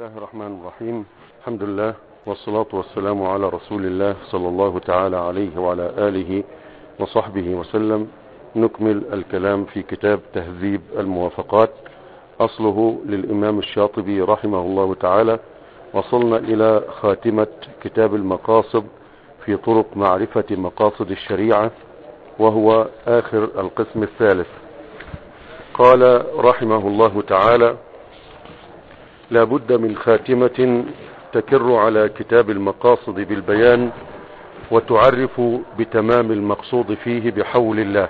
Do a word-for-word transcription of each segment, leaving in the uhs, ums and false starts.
الله الرحمن الرحيم. الحمد لله والصلاة والسلام على رسول الله صلى الله تعالى عليه وعلى آله وصحبه وسلم. نكمل الكلام في كتاب تهذيب الموافقات، أصله للإمام الشاطبي رحمه الله تعالى. وصلنا إلى خاتمة كتاب المقاصد في طرق معرفة مقاصد الشريعة، وهو آخر القسم الثالث. قال رحمه الله تعالى: لا بد من خاتمة تكر على كتاب المقاصد بالبيان، وتعرف بتمام المقصود فيه بحول الله.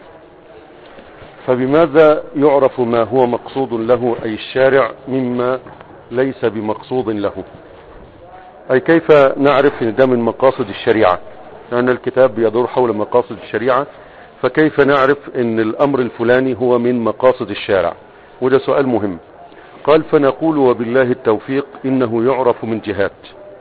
فبماذا يعرف ما هو مقصود له أي الشارع مما ليس بمقصود له؟ أي كيف نعرف ان ده من مقاصد الشريعة؟ لأن الكتاب يدور حول مقاصد الشريعة، فكيف نعرف ان الأمر الفلاني هو من مقاصد الشارع؟ وده سؤال مهم. قال: فنقول وبالله التوفيق إنه يعرف من جهات.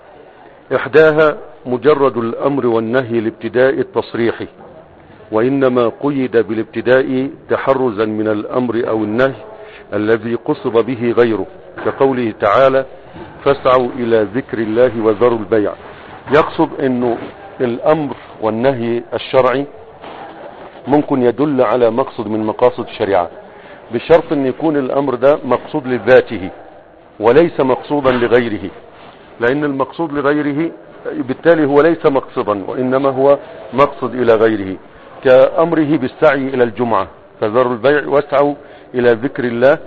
إحداها مجرد الأمر والنهي الابتداء التصريحي، وإنما قيد بالابتداء تحرزا من الأمر أو النهي الذي قصد به غيره، كقوله تعالى: فاسعوا إلى ذكر الله وذروا البيع. يقصد أنه الأمر والنهي الشرعي ممكن يدل على مقصد من مقاصد الشريعة، بشرط أن يكون الأمر ده مقصود لذاته وليس مقصودا لغيره، لأن المقصود لغيره بالتالي هو ليس مقصدا، وإنما هو مقصد إلى غيره، كأمره بالسعي إلى الجمعة: فذروا البيع واسعوا إلى ذكر الله.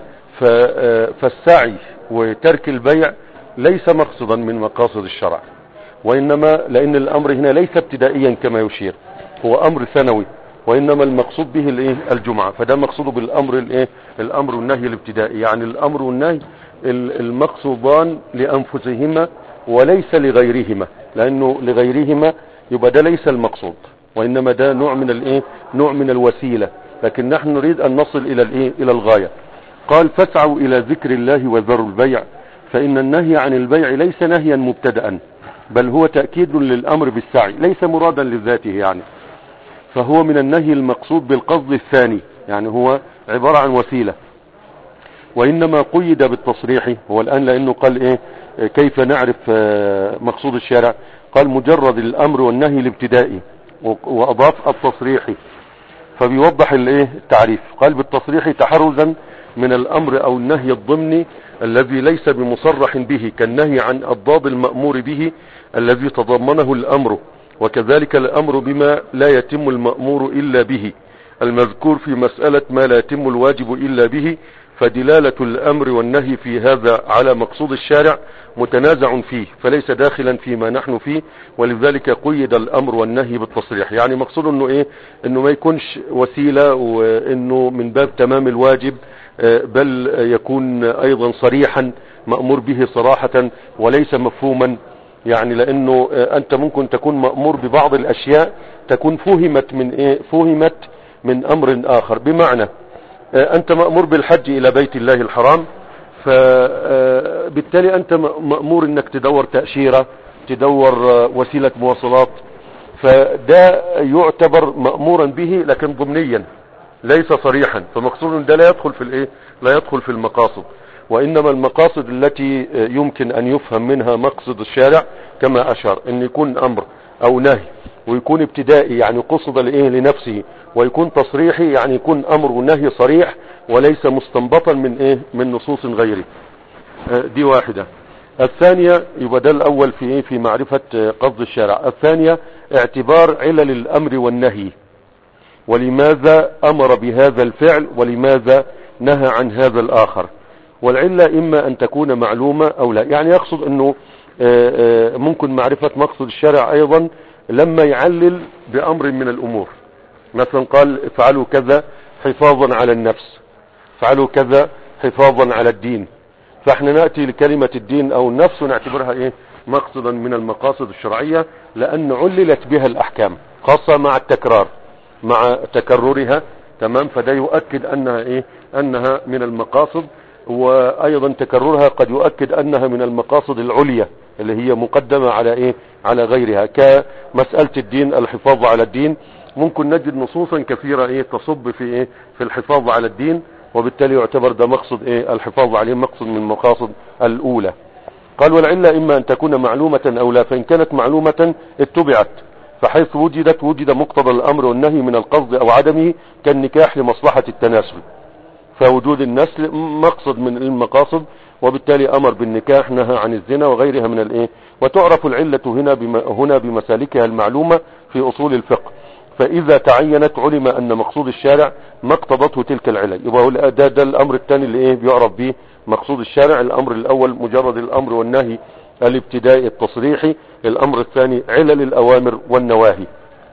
فالسعي وترك البيع ليس مقصدا من مقاصد الشرع، وإنما لأن الأمر هنا ليس ابتدائيا كما يشير، هو أمر ثانوي، وإنما المقصود به الايه الجمعة. فده مقصود بالأمر الايه الأمر والنهي الابتدائي، يعني الأمر والنهي المقصودان لأنفسهما وليس لغيرهما، لأنه لغيرهما يبقى ده ليس المقصود، وإنما ده نوع من الايه نوع من الوسيلة، لكن نحن نريد أن نصل إلى الايه إلى الغاية. قال: فاسعوا إلى ذكر الله وذروا البيع. فإن النهي عن البيع ليس نهيا مبتدأ، بل هو تأكيد للأمر بالسعي، ليس مرادا لذاته يعني، فهو من النهي المقصود بالقصد الثاني، يعني هو عبارة عن وسيلة. وإنما قيد بالتصريح، هو الآن لأنه قال إيه كيف نعرف مقصود الشارع؟ قال: مجرد الأمر والنهي الابتدائي، وأضاف التصريحي، فبيوضح الايه التعريف. قال: بالتصريح تحرزا من الأمر أو النهي الضمني الذي ليس بمصرح به، كالنهي عن أضداد المأمور به الذي تضمنه الأمر، وكذلك الأمر بما لا يتم المأمور إلا به المذكور في مسألة ما لا يتم الواجب إلا به. فدلالة الأمر والنهي في هذا على مقصود الشارع متنازع فيه، فليس داخلا فيما نحن فيه، ولذلك قيد الأمر والنهي بالتصريح. يعني مقصود انه ايه انه ما يكونش وسيلة وانه من باب تمام الواجب، بل يكون ايضا صريحا مأمور به صراحة وليس مفهوما، يعني لانه انت ممكن تكون مأمور ببعض الاشياء تكون فهمت من ايه فهمت من امر اخر. بمعنى انت مأمور بالحج الى بيت الله الحرام، فبالتالي انت مأمور انك تدور تأشيرة، تدور وسيلة مواصلات، فده يعتبر مأمورا به لكن ضمنيا ليس صريحا، فمقصود ده لا يدخل في الايه لا يدخل في المقاصد. وإنما المقاصد التي يمكن أن يفهم منها مقصد الشارع كما أشار، أن يكون أمر أو نهي ويكون ابتدائي يعني قصد لإيه لنفسه، ويكون تصريحي يعني يكون أمر ونهي صريح وليس مستنبطا من إيه من نصوص غيره. دي واحدة. الثانية يبقى ده الأول في إيه في معرفة قصد الشارع. الثانية اعتبار علل الأمر والنهي، ولماذا أمر بهذا الفعل ولماذا نهى عن هذا الآخر. والعلة إما أن تكون معلومة أو لا، يعني يقصد أنه ممكن معرفة مقصد الشارع أيضا لما يعلل بأمر من الأمور، مثلا قال: افعلوا كذا حفاظا على النفس، افعلوا كذا حفاظا على الدين، فاحنا نأتي لكلمة الدين أو النفس ونعتبرها إيه مقصدا من المقاصد الشرعية، لأن عللت بها الأحكام، خاصة مع التكرار مع تكررها، تمام. فده يؤكد أنها إيه أنها من المقاصد، وأيضا تكررها قد يؤكد أنها من المقاصد العليا اللي هي مقدمة على إيه على غيرها، كمسألة الدين الحفاظ على الدين. ممكن نجد نصوصا كثيرة إيه تصب في إيه في الحفاظ على الدين، وبالتالي يعتبر ده مقصد إيه الحفاظ عليه مقصد من المقاصد الأولى. قال والعلة إما أن تكون معلومة أو لا، فإن كانت معلومة اتبعت، فحيث وجدت وجد مقتضى الأمر والنهي من القصد أو عدمه كالنكاح لمصلحة التناسل، فوجود النسل مقصد من المقاصد، وبالتالي أمر بالنكاح، نهى عن الزنا وغيرها من الإيه. وتعرف العلة هنا هنا بمسالكها المعلومة في أصول الفقه، فإذا تعينت علم أن مقصود الشارع ما اقتضته تلك العلة. يبقى ده, ده الأمر الثاني اللي إيه بيعرف به مقصود الشارع. الأمر الأول مجرد الأمر والنهي الابتدائي التصريحي، الأمر الثاني علل الأوامر والنواهي.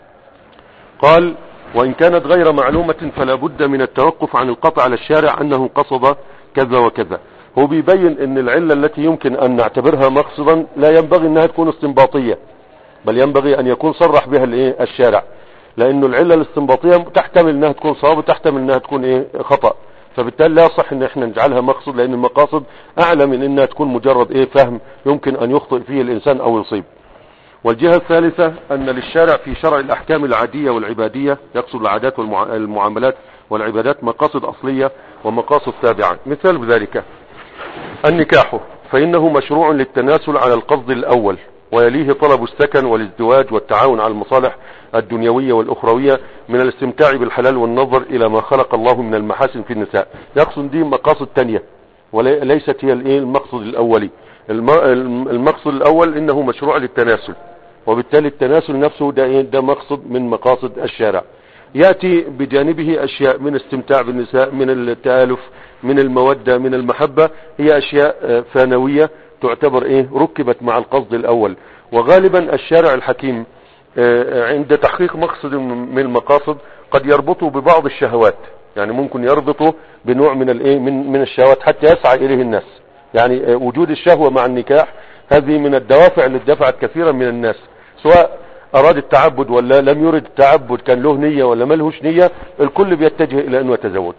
قال وإن كانت غير معلومة فلا بد من التوقف عن القطع على الشارع أنه قصد كذا وكذا. هو بيبين أن العلة التي يمكن أن نعتبرها مقصدا لا ينبغي أنها تكون استنباطية، بل ينبغي أن يكون صرح بها الإيه الشارع، لأنه العلة الاستنباطية تحتمل أنها تكون صواب وتحتمل أنها تكون إيه خطأ، فبالتالي لا يصح أن احنا نجعلها مقصد، لأن المقاصد أعلى من أنها تكون مجرد إيه فهم يمكن أن يخطئ فيه الإنسان أو يصيب. والجهة الثالثة أن للشارع في شرع الأحكام العادية والعبادية، يقصد العادات والمعاملات والعبادات، مقاصد أصلية ومقاصد تابعة. مثال بذلك النكاح، فإنه مشروع للتناسل على القصد الأول، ويليه طلب السكن والازدواج والتعاون على المصالح الدنيوية والأخروية من الاستمتاع بالحلال والنظر إلى ما خلق الله من المحاسن في النساء. يقصد دي مقاصد تانية وليست هي المقصد الأولي. المقصد الأول إنه مشروع للتناسل، وبالتالي التناسل نفسه ده, ده مقصد من مقاصد الشارع. يأتي بجانبه أشياء من استمتاع بالنساء، من التآلف، من المودة، من المحبة، هي أشياء ثانوية تعتبر إيه ركبت مع القصد الأول. وغالبا الشارع الحكيم عند تحقيق مقصد من المقاصد قد يربطه ببعض الشهوات، يعني ممكن يربطه بنوع من الايه من من الشهوات حتى يسعى اليه الناس. يعني وجود الشهوة مع النكاح هذه من الدوافع اللي دفعت كثيرا من الناس، سواء اراد التعبد ولا لم يرد التعبد، كان له نية ولا ما لهوش نية، الكل بيتجه الى انه يتزوج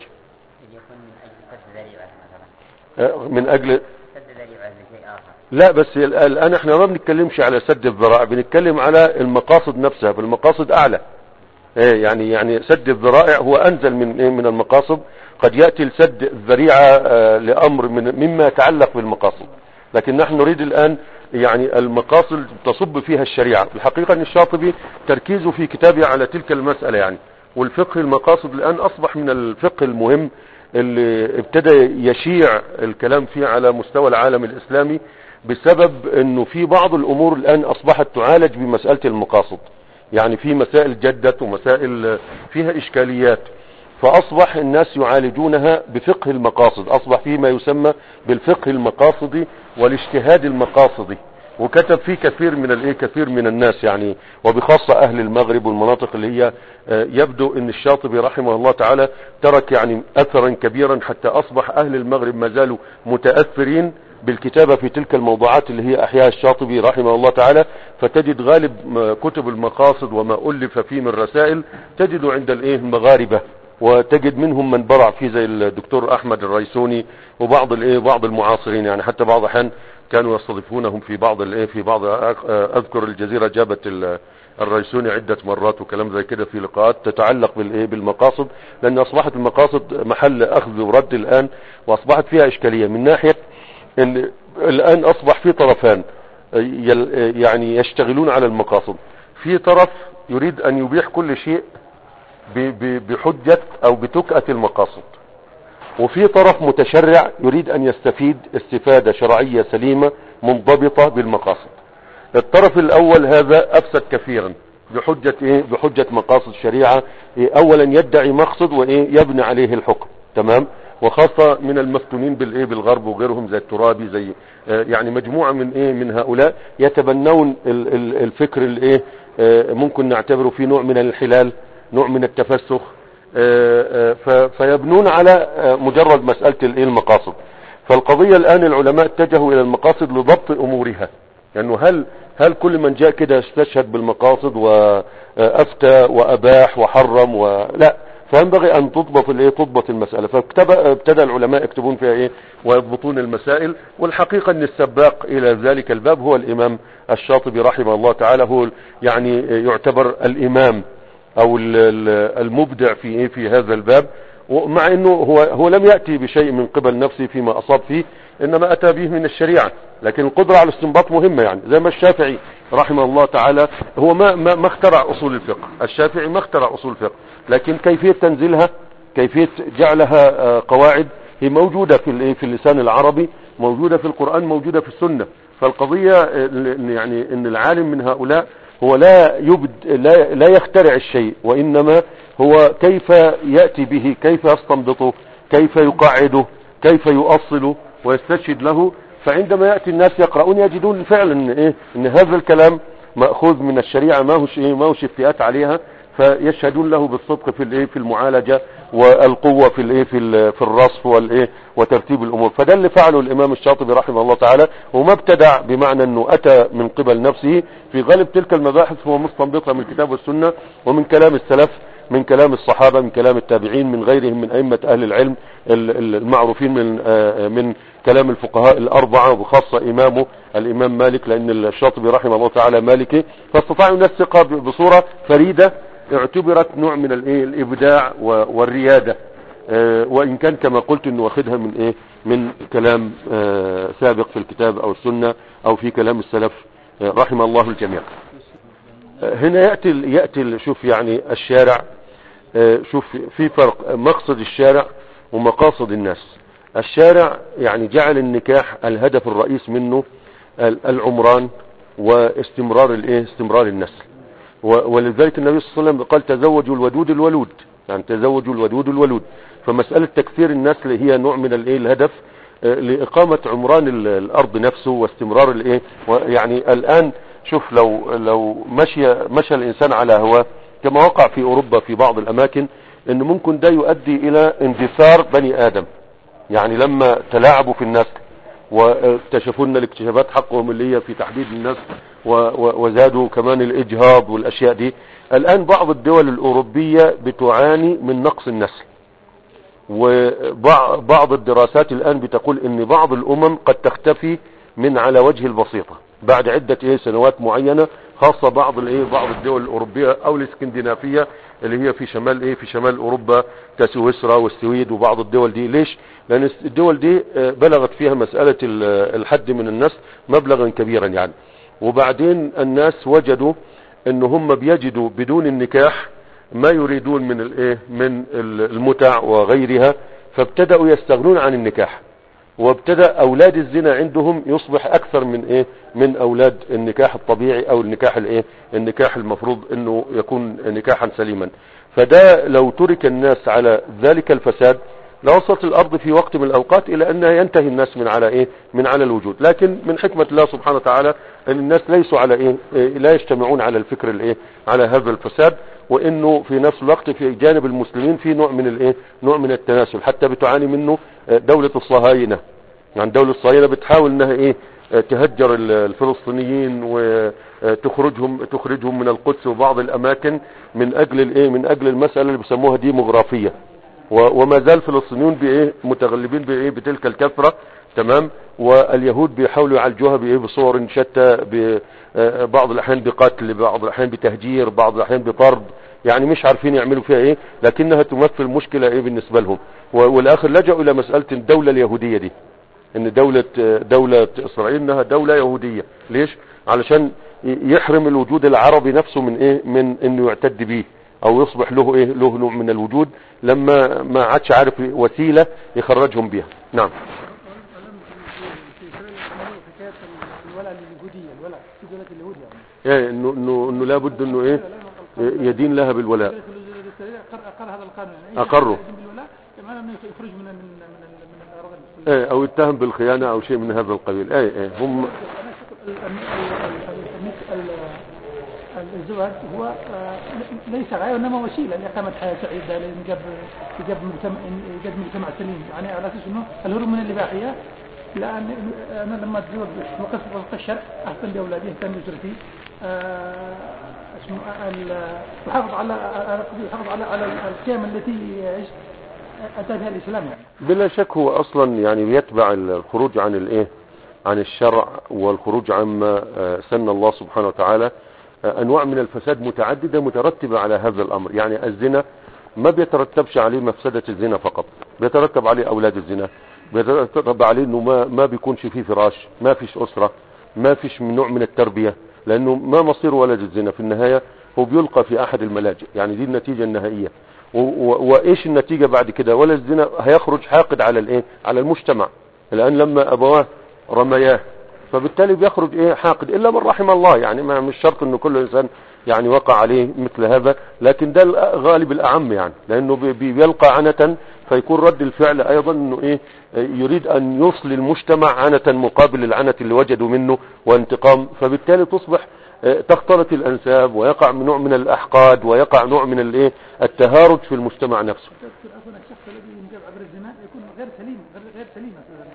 من اجل لا. بس الان احنا ما بنتكلمش على سد الذرائع، بنتكلم على المقاصد نفسها، فالمقاصد اعلى. ايه يعني يعني سد الذرائع هو انزل من ايه من المقاصد. قد ياتي لسد الذريعه آه لامر من مما يتعلق بالمقاصد، لكن نحن نريد الان يعني المقاصد تصب فيها الشريعه. الحقيقه ان الشاطبي تركيزه في كتابه على تلك المساله يعني. والفقه المقاصد الان اصبح من الفقه المهم اللي ابتدى يشيع الكلام فيه على مستوى العالم الاسلامي، بسبب انه في بعض الامور الان اصبحت تعالج بمسألة المقاصد. يعني في مسائل جدت ومسائل فيها اشكاليات، فاصبح الناس يعالجونها بفقه المقاصد، اصبح فيه ما يسمى بالفقه المقاصدي والاجتهاد المقاصدي. وكتب فيه كثير من الايه كثير من الناس يعني، وبخاصة اهل المغرب والمناطق اللي هي يبدو ان الشاطبي رحمه الله تعالى ترك يعني اثرا كبيرا، حتى اصبح اهل المغرب ما زالوا متأثرين بالكتابة في تلك الموضوعات اللي هي احياء الشاطبي رحمه الله تعالى. فتجد غالب كتب المقاصد وما ألف فيه من رسائل تجد عند الايه المغاربة، وتجد منهم من برع فيه زي الدكتور احمد الريسوني وبعض الايه بعض المعاصرين يعني. حتى بعض احيان كانوا يستضيفونهم في بعض الايه في بعض اذكر الجزيرة جابت الريسوني عدة مرات وكلام زي كده في لقاءات تتعلق بالايه بالمقاصد، لان اصبحت المقاصد محل اخذ ورد الان، واصبحت فيها اشكالية من ناحية ان الان اصبح في طرفان يعني يشتغلون على المقاصد. في طرف يريد ان يبيح كل شيء بحجة او بتكأة المقاصد، وفي طرف متشرع يريد ان يستفيد استفادة شرعية سليمة منضبطة بالمقاصد. الطرف الاول هذا افسد كثيرا بحجة ايه بحجة مقاصد الشريعة. إيه اولا يدعي مقصد وايه يبني عليه الحكم، تمام. وخاصة من المفتونين بالايه بالغرب وغيرهم زي الترابي، زي آه يعني مجموعة من ايه من هؤلاء يتبنون ال ال الفكر الايه آه ممكن نعتبره فيه نوع من الانحلال، نوع من التفسخ، آه آه فيبنون على آه مجرد مسألة الايه المقاصد. فالقضية الان العلماء اتجهوا الى المقاصد لضبط امورها، لانه يعني هل هل كل من جاء كده استشهد بالمقاصد وافتى واباح وحرم ولا، فينبغي ان تضبط الايه تضبط المسألة. فابتدى العلماء يكتبون فيها ايه ويضبطون المسائل. والحقيقة ان السباق الى ذلك الباب هو الامام الشاطبي رحمه الله تعالى، هو يعني يعتبر الامام او المبدع في ايه في هذا الباب. ومع انه هو هو لم يأتي بشيء من قبل نفسه فيما اصاب فيه، انما اتى به من الشريعة. لكن القدرة على الاستنباط مهمة، يعني زي ما الشافعي رحمه الله تعالى هو ما, ما, ما اخترع اصول الفقه، الشافعي ما اخترع اصول الفقه، لكن كيفية تنزيلها، كيفية جعلها قواعد هي موجودة في في اللسان العربي، موجودة في القرآن، موجودة في السنة. فالقضية يعني ان العالم من هؤلاء هو لا يبد لا, لا يخترع الشيء، وانما هو كيف يأتي به، كيف يستنبطه، كيف يقعده، كيف يؤصله ويستشهد له. فعندما يأتي الناس يقرؤون يجدون فعلا ان ايه ان هذا الكلام مأخوذ من الشريعة، ما هوش ايه ما هوش افتئات عليها، فيشهدون له بالصدق في الايه في المعالجة والقوة في الايه في في الرصف والايه وترتيب الامور. فده اللي فعله الامام الشاطبي رحمه الله تعالى، وما ابتدع بمعنى انه اتى من قبل نفسه. في غالب تلك المباحث هو مستنبطها من الكتاب والسنة ومن كلام السلف، من كلام الصحابة، من كلام التابعين، من غيرهم من ائمة اهل العلم المعروفين، من من كلام الفقهاء الاربعة، وبخاصة امامه الامام مالك، لان الشاطبي رحمه الله تعالى مالكي، فاستطاعوا الناس ثقة بصورة فريدة اعتبرت نوع من الايه الابداع والريادة، اه وان كان كما قلت انه واخدها من ايه من كلام اه سابق في الكتاب او السنة او في كلام السلف اه رحم الله الجميع. اه هنا يأتي يأتي شوف يعني الشارع، اه شوف في فرق مقصد الشارع ومقاصد الناس. الشارع يعني جعل النكاح الهدف الرئيس منه العمران واستمرار الايه استمرار النسل، ولذلك النبي صلى الله عليه وسلم قال تزوجوا الودود الولود، يعني تزوجوا الودود الولود. فمسألة تكثير النسل هي نوع من الايه الهدف لإقامة عمران الأرض نفسه واستمرار الايه. يعني الآن شوف لو لو مشي مشى الإنسان على هواه كما وقع في أوروبا في بعض الأماكن، إن ممكن ده يؤدي إلى اندثار بني آدم. يعني لما تلاعبوا في النسل واكتشفوا لنا الاكتشافات حقهم اللي هي في تحديد النسل، وزادوا كمان الإجهاض والأشياء دي، الآن بعض الدول الأوروبية بتعاني من نقص النسل. وبعض الدراسات الآن بتقول ان بعض الأمم قد تختفي من على وجه البسيطة بعد عدة ايه سنوات معينة، خاصة بعض الايه بعض الدول الأوروبية او الاسكندنافية اللي هي في شمال ايه في شمال أوروبا كسويسرا والسويد وبعض الدول دي. ليش؟ لأن الدول دي بلغت فيها مسألة الحد من النسل مبلغا كبيرا يعني. وبعدين الناس وجدوا ان هم بيجدوا بدون النكاح ما يريدون من الايه من المتع وغيرها، فابتدأوا يستغنون عن النكاح، وابتدأ اولاد الزنا عندهم يصبح اكثر من ايه من اولاد النكاح الطبيعي او النكاح الايه النكاح المفروض انه يكون نكاحا سليما. فده لو ترك الناس على ذلك الفساد لوصلت الارض في وقت من الاوقات الى انها ينتهي الناس من على ايه من على الوجود. لكن من حكمة الله سبحانه وتعالى ان الناس ليسوا على ايه لا يجتمعون على الفكر الايه على هذا الفساد، وانه في نفس الوقت في جانب المسلمين في نوع من الايه نوع من التناسل، حتى بتعاني منه دولة الصهاينة. يعني دولة الصهاينة بتحاول انها ايه تهجر الفلسطينيين وتخرجهم تخرجهم من القدس وبعض الاماكن من اجل الايه من اجل المسألة اللي بيسموها ديموغرافية. وما زال الفلسطينيون بايه متغلبين بايه بتلك الكثرة، تمام. واليهود بيحاولوا يعالجوها بايه بصور شتى، بعض الاحيان بقتل، بعض الاحيان بتهجير، بعض الاحيان بطرد، يعني مش عارفين يعملوا فيها ايه، لكنها تمثل مشكلة ايه بالنسبة لهم. والاخر لجأوا الى مسألة الدولة اليهودية دي، ان دولة دولة اسرائيل انها دولة يهودية. ليش؟ علشان يحرم الوجود العربي نفسه من ايه من انه يعتد به او يصبح له ايه له نوع من الوجود لما ما عادش عارف وسيلة يخرجهم بها. نعم. ايه انه انه انه لابد انه ايه يدين لها بالولاء. اقر هذا القانون اقره يخرج من من من ايه او يتهم بالخيانة او شيء من هذا القبيل. ايه ايه هم الزواج هو ليس غاية وإنما وسيلة لإقامة حياة سعيدة، لإنجاب إيجاد مجتمع إيجاد مجتمع سليم. يعني على أساس إنه الهروب من الإباحية، لأن أنا لما أتزوج وقت وقت الشرع أهتم بأولادي، أهتم بأسرتي، اسمه يحافظ على يحافظ على على القيم التي أتى بها الإسلام. يعني بلا شك هو أصلا يعني بيتبع الخروج عن الإيه عن الشرع والخروج عما سن الله سبحانه وتعالى. انواع من الفساد متعددة مترتبة على هذا الامر. يعني الزنا ما بيترتبش عليه مفسدة الزنا فقط، بيترتب عليه اولاد الزنا، بيترتب عليه انه ما ما بيكونش فيه فراش، ما فيش اسرة، ما فيش من نوع من التربية، لانه ما مصير ولد الزنا في النهاية هو بيلقى في احد الملاجئ. يعني دي النتيجة النهائية. وايش النتيجة بعد كده؟ ولد الزنا هيخرج حاقد على الايه، على المجتمع، الان لما ابواه رمياه فبالتالي بيخرج ايه، حاقد، الا من رحم الله. يعني ما مش شرط انه كل انسان يعني وقع عليه مثل هذا، لكن ده الغالب الاعم، يعني لانه بيلقى عنة، فيكون رد الفعل ايضا انه ايه، يريد ان يوصل المجتمع عنة مقابل العنة اللي وجدوا منه وانتقام، فبالتالي تصبح تختلط الانساب ويقع من نوع من الاحقاد ويقع نوع من الايه، التهارج في المجتمع نفسه. الشخص الذي ينجب عبر الزنا يكون غير سليم، غير سليم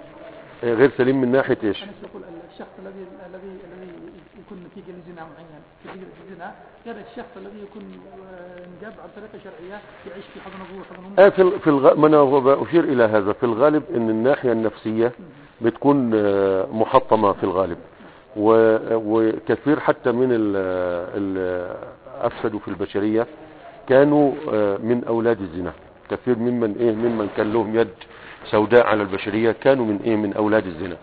غير سليم من ناحية ايش؟ أنا يقول الشخص الذي الذي الذي يكون نتيجة لزنا معين، نتيجة لزنا، غير الشخص الذي يكون انجاب عن طريقة شرعية يعيش في حضن أبوه وحضن أمه. آه في في الغ... ما أنا أشير إلى هذا. في الغالب إن الناحية النفسية بتكون محطمة في الغالب، و... وكثير حتى من ال أفسدوا في البشرية كانوا من أولاد الزنا. كثير ممن إيه ممن كان لهم يد سوداء على البشرية كانوا من إيه، من أولاد الزنا.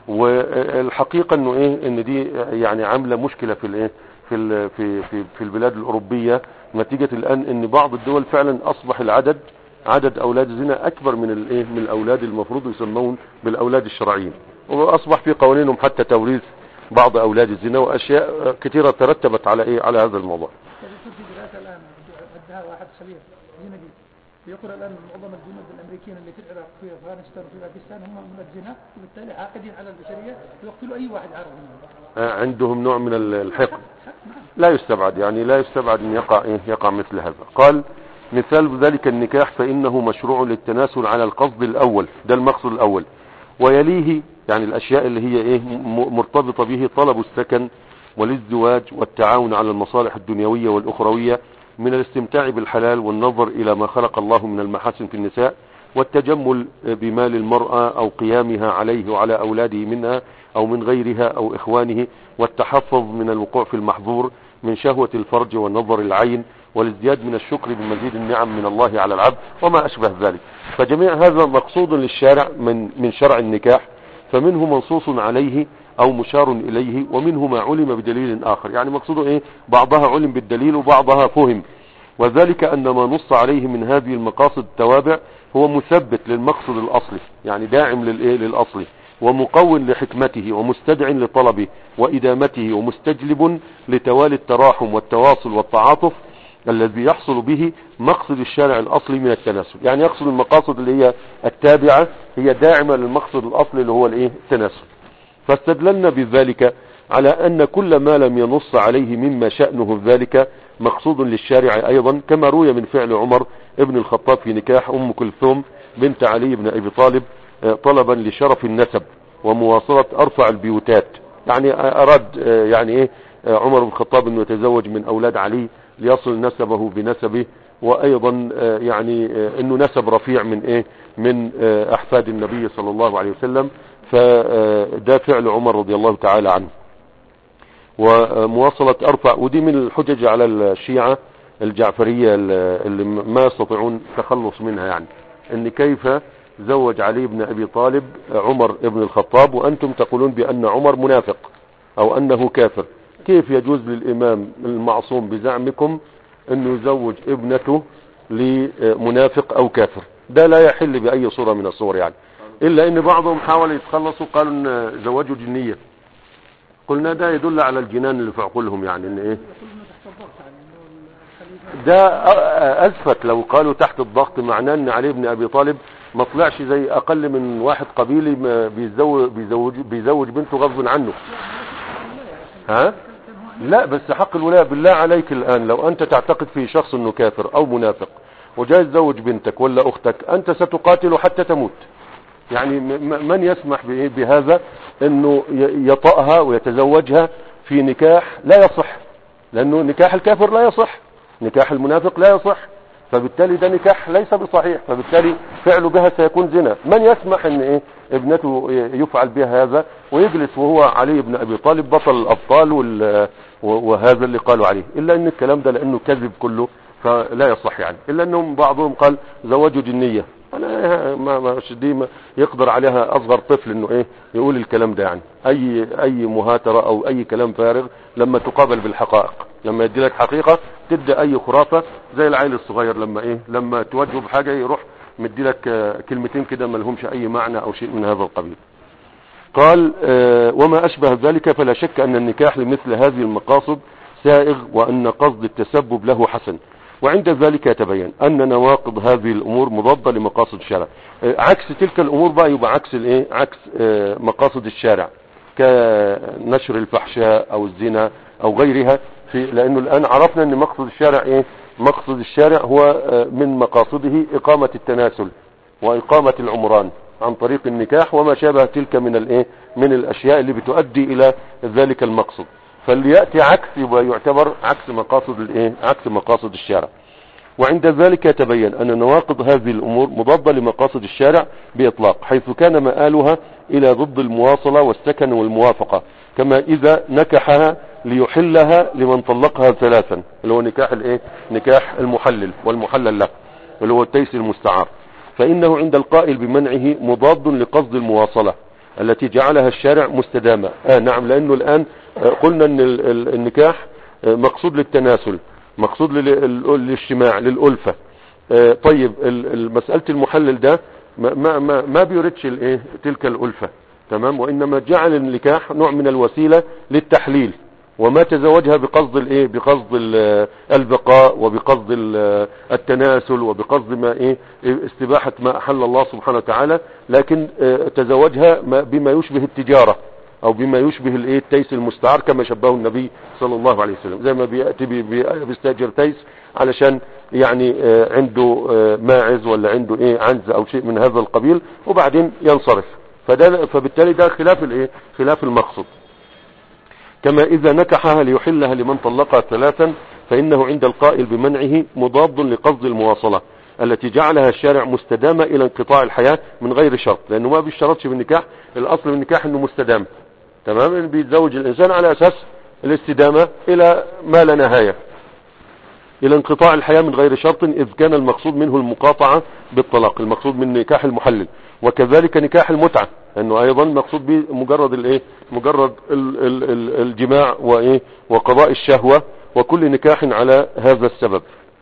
والحقيقة إنه إيه، إن دي يعني عاملة مشكلة في الإيه، في ال... في في في البلاد الأوروبية، نتيجة الآن إن بعض الدول فعلا أصبح العدد عدد أولاد الزنا أكبر من الإيه، من الأولاد المفروض يسمون بالأولاد الشرعيين، وأصبح في قوانينهم حتى توريث بعض أولاد الزنا وأشياء كثيرة ترتبت على إيه، على هذا الموضوع. الآن عندها واحد خبير زنبي يقول الآن معظم الجنود الأمريكيين اللي في العراق في أفغانستان وفي باكستان هم من الزنا، وبالتالي عاقدين على البشرية ويقتلوا أي واحد عارف منهم. عندهم نوع من الحقد. لا يستبعد، يعني لا يستبعد أن يقع إيه، يقع مثل هذا. قال مثال ذلك النكاح فإنه مشروع للتناسل على القصد الأول، ده المقصد الأول، ويليه يعني الأشياء اللي هي إيه مرتبطة به طلب السكن والازدواج والتعاون على المصالح الدنيوية والأخروية من الاستمتاع بالحلال والنظر إلى ما خلق الله من المحاسن في النساء والتجمل بمال المرأة أو قيامها عليه وعلى أولاده منها أو من غيرها أو إخوانه، والتحفظ من الوقوع في المحظور من شهوة الفرج والنظر العين، والازدياد من الشكر بمزيد النعم من الله على العبد وما أشبه ذلك. فجميع هذا مقصود للشارع من من شرع النكاح، فمنه منصوص عليه أو مشار إليه، ومنه ما علم بدليل آخر. يعني مقصوده إيه، بعضها علم بالدليل وبعضها فهم، وذلك أن ما نص عليه من هذه المقاصد التوابع هو مثبت للمقصد الأصلي، يعني داعم للإيه، للأصلي، ومقوٍ لحكمته ومستدع لطلبه وإدامته ومستجلب لتوالي التراحم والتواصل والتعاطف الذي يحصل به مقصد الشارع الأصلي من التناسل. يعني يقصد المقاصد اللي هي التابعة هي داعمة للمقصد الأصلي اللي هو الإيه، التناسل. فاستدللنا بذلك على أن كل ما لم ينص عليه مما شأنه ذلك مقصود للشارع أيضا، كما روي من فعل عمر ابن الخطاب في نكاح أم كلثوم بنت علي بن أبي طالب طلبا لشرف النسب ومواصلة أرفع البيوتات. يعني أراد يعني إيه عمر بن الخطاب أنه يتزوج من أولاد علي ليصل نسبه بنسبه، وأيضا يعني أنه نسب رفيع من إيه، من أحفاد النبي صلى الله عليه وسلم. فده فعل عمر رضي الله تعالى عنه. ومواصلة أرفع، ودي من الحجج على الشيعة الجعفرية اللي ما يستطيعون تخلص منها، يعني ان كيف زوج علي بن أبي طالب عمر بن الخطاب وأنتم تقولون بأن عمر منافق أو أنه كافر، كيف يجوز للإمام المعصوم بزعمكم أنه يزوج ابنته لمنافق أو كافر؟ ده لا يحل بأي صورة من الصور، يعني إلا أن بعضهم حاول يتخلصوا قالوا أن زواجه جنية. قلنا ده يدل على الجنان اللي في عقولهم، يعني ان ايه ده أزفت. لو قالوا تحت الضغط معناه ان علي بن أبي طالب ما طلعش زي أقل من واحد قبيلي بيزوج, بيزوج, بيزوج بنته غصب عنه. ها لا، بس حق الولاية بالله عليك الآن لو أنت تعتقد في شخص أنه كافر أو منافق وجاي تزوج بنتك ولا أختك، أنت ستقاتله حتى تموت. يعني من يسمح بهذا أنه يطأها ويتزوجها في نكاح لا يصح، لأنه نكاح الكافر لا يصح، نكاح المنافق لا يصح، فبالتالي ده نكاح ليس بصحيح، فبالتالي فعله بها سيكون زنا. من يسمح ان ايه ابنته يفعل بها هذا ويجلس وهو علي بن أبي طالب بطل الأبطال وهذا اللي قالوا عليه؟ إلا ان الكلام ده لأنه كذب كله فلا يصح، يعني إلا أنهم بعضهم قال زواجه جنية. انا ما ما دي ما يقدر عليها اصغر طفل انه ايه يقول الكلام ده. يعني اي اي مهاترة او اي كلام فارغ لما تقابل بالحقائق، لما يدي لك حقيقة تبدا اي خرافة زي العيل الصغير لما ايه لما توجهه بحاجة يروح مدي لك كلمتين كده ما لهمش اي معنى او شيء من هذا القبيل. قال آه وما اشبه ذلك فلا شك ان النكاح لمثل هذه المقاصد سائغ وان قصد التسبب له حسن، وعند ذلك يتبين ان نواقض هذه الامور مضادة لمقاصد الشرع. آه عكس تلك الامور بقى يبقى عكس الايه عكس آه مقاصد الشارع كنشر الفحشاء او الزنا او غيرها، في لانه الان عرفنا ان مقصد الشارع ايه مقصد الشارع هو آه من مقاصده اقامة التناسل واقامة العمران عن طريق النكاح وما شابه تلك من الايه من الاشياء اللي بتؤدي الى ذلك المقصد. فاللي يأتي عكس يبقى يعتبر عكس مقاصد الايه عكس مقاصد الشارع. وعند ذلك يتبين ان نواقض هذه الامور مضادة لمقاصد الشارع باطلاق، حيث كان مآلها الى ضد المواصلة والسكن والموافقة، كما اذا نكحها ليحلها لمن طلقها ثلاثا، اللي هو نكاح الايه نكاح المحلل والمحلل له اللي هو التيس المستعار، فانه عند القائل بمنعه مضاد لقصد المواصلة التي جعلها الشارع مستدامة. آه نعم، لانه الان قلنا ان النكاح مقصود للتناسل، مقصود للاجتماع للألفة. طيب مسألة المحلل ده ما ما ما بيردش الايه تلك الألفة، تمام، وانما جعل النكاح نوع من الوسيلة للتحليل، وما تزوجها بقصد الايه بقصد البقاء وبقصد التناسل وبقصد ما ايه استباحة ما احل الله سبحانه وتعالى، لكن تزوجها بما يشبه التجارة او بما يشبه الايه التيس المستعار كما شبهه النبي صلى الله عليه وسلم، زي ما بياتي بيستاجر تيس علشان يعني عنده ماعز ولا عنده ايه عنز او شيء من هذا القبيل وبعدين ينصرف، فده فبالتالي ده خلاف الايه خلاف المقصد. كما اذا نكحها ليحلها لمن طلقها ثلاثا فانه عند القائل بمنعه مضاد لقصد المواصلة التي جعلها الشارع مستدامة الى انقطاع الحياة من غير شرط، لانه ما بيشترطش بالنكاح، الاصل بالنكاح انه مستدام، تمام، بيتزوج الانسان على اساس الاستدامة الى ما لا نهاية، الى انقطاع الحياة من غير شرط، اذ كان المقصود منه المقاطعة بالطلاق، المقصود من نكاح المحلل. وكذلك نكاح المتعة انه ايضا مقصود به مجرد الايه مجرد ال ال ال الجماع وايه وقضاء الشهوة، وكل نكاح على هذا السبب.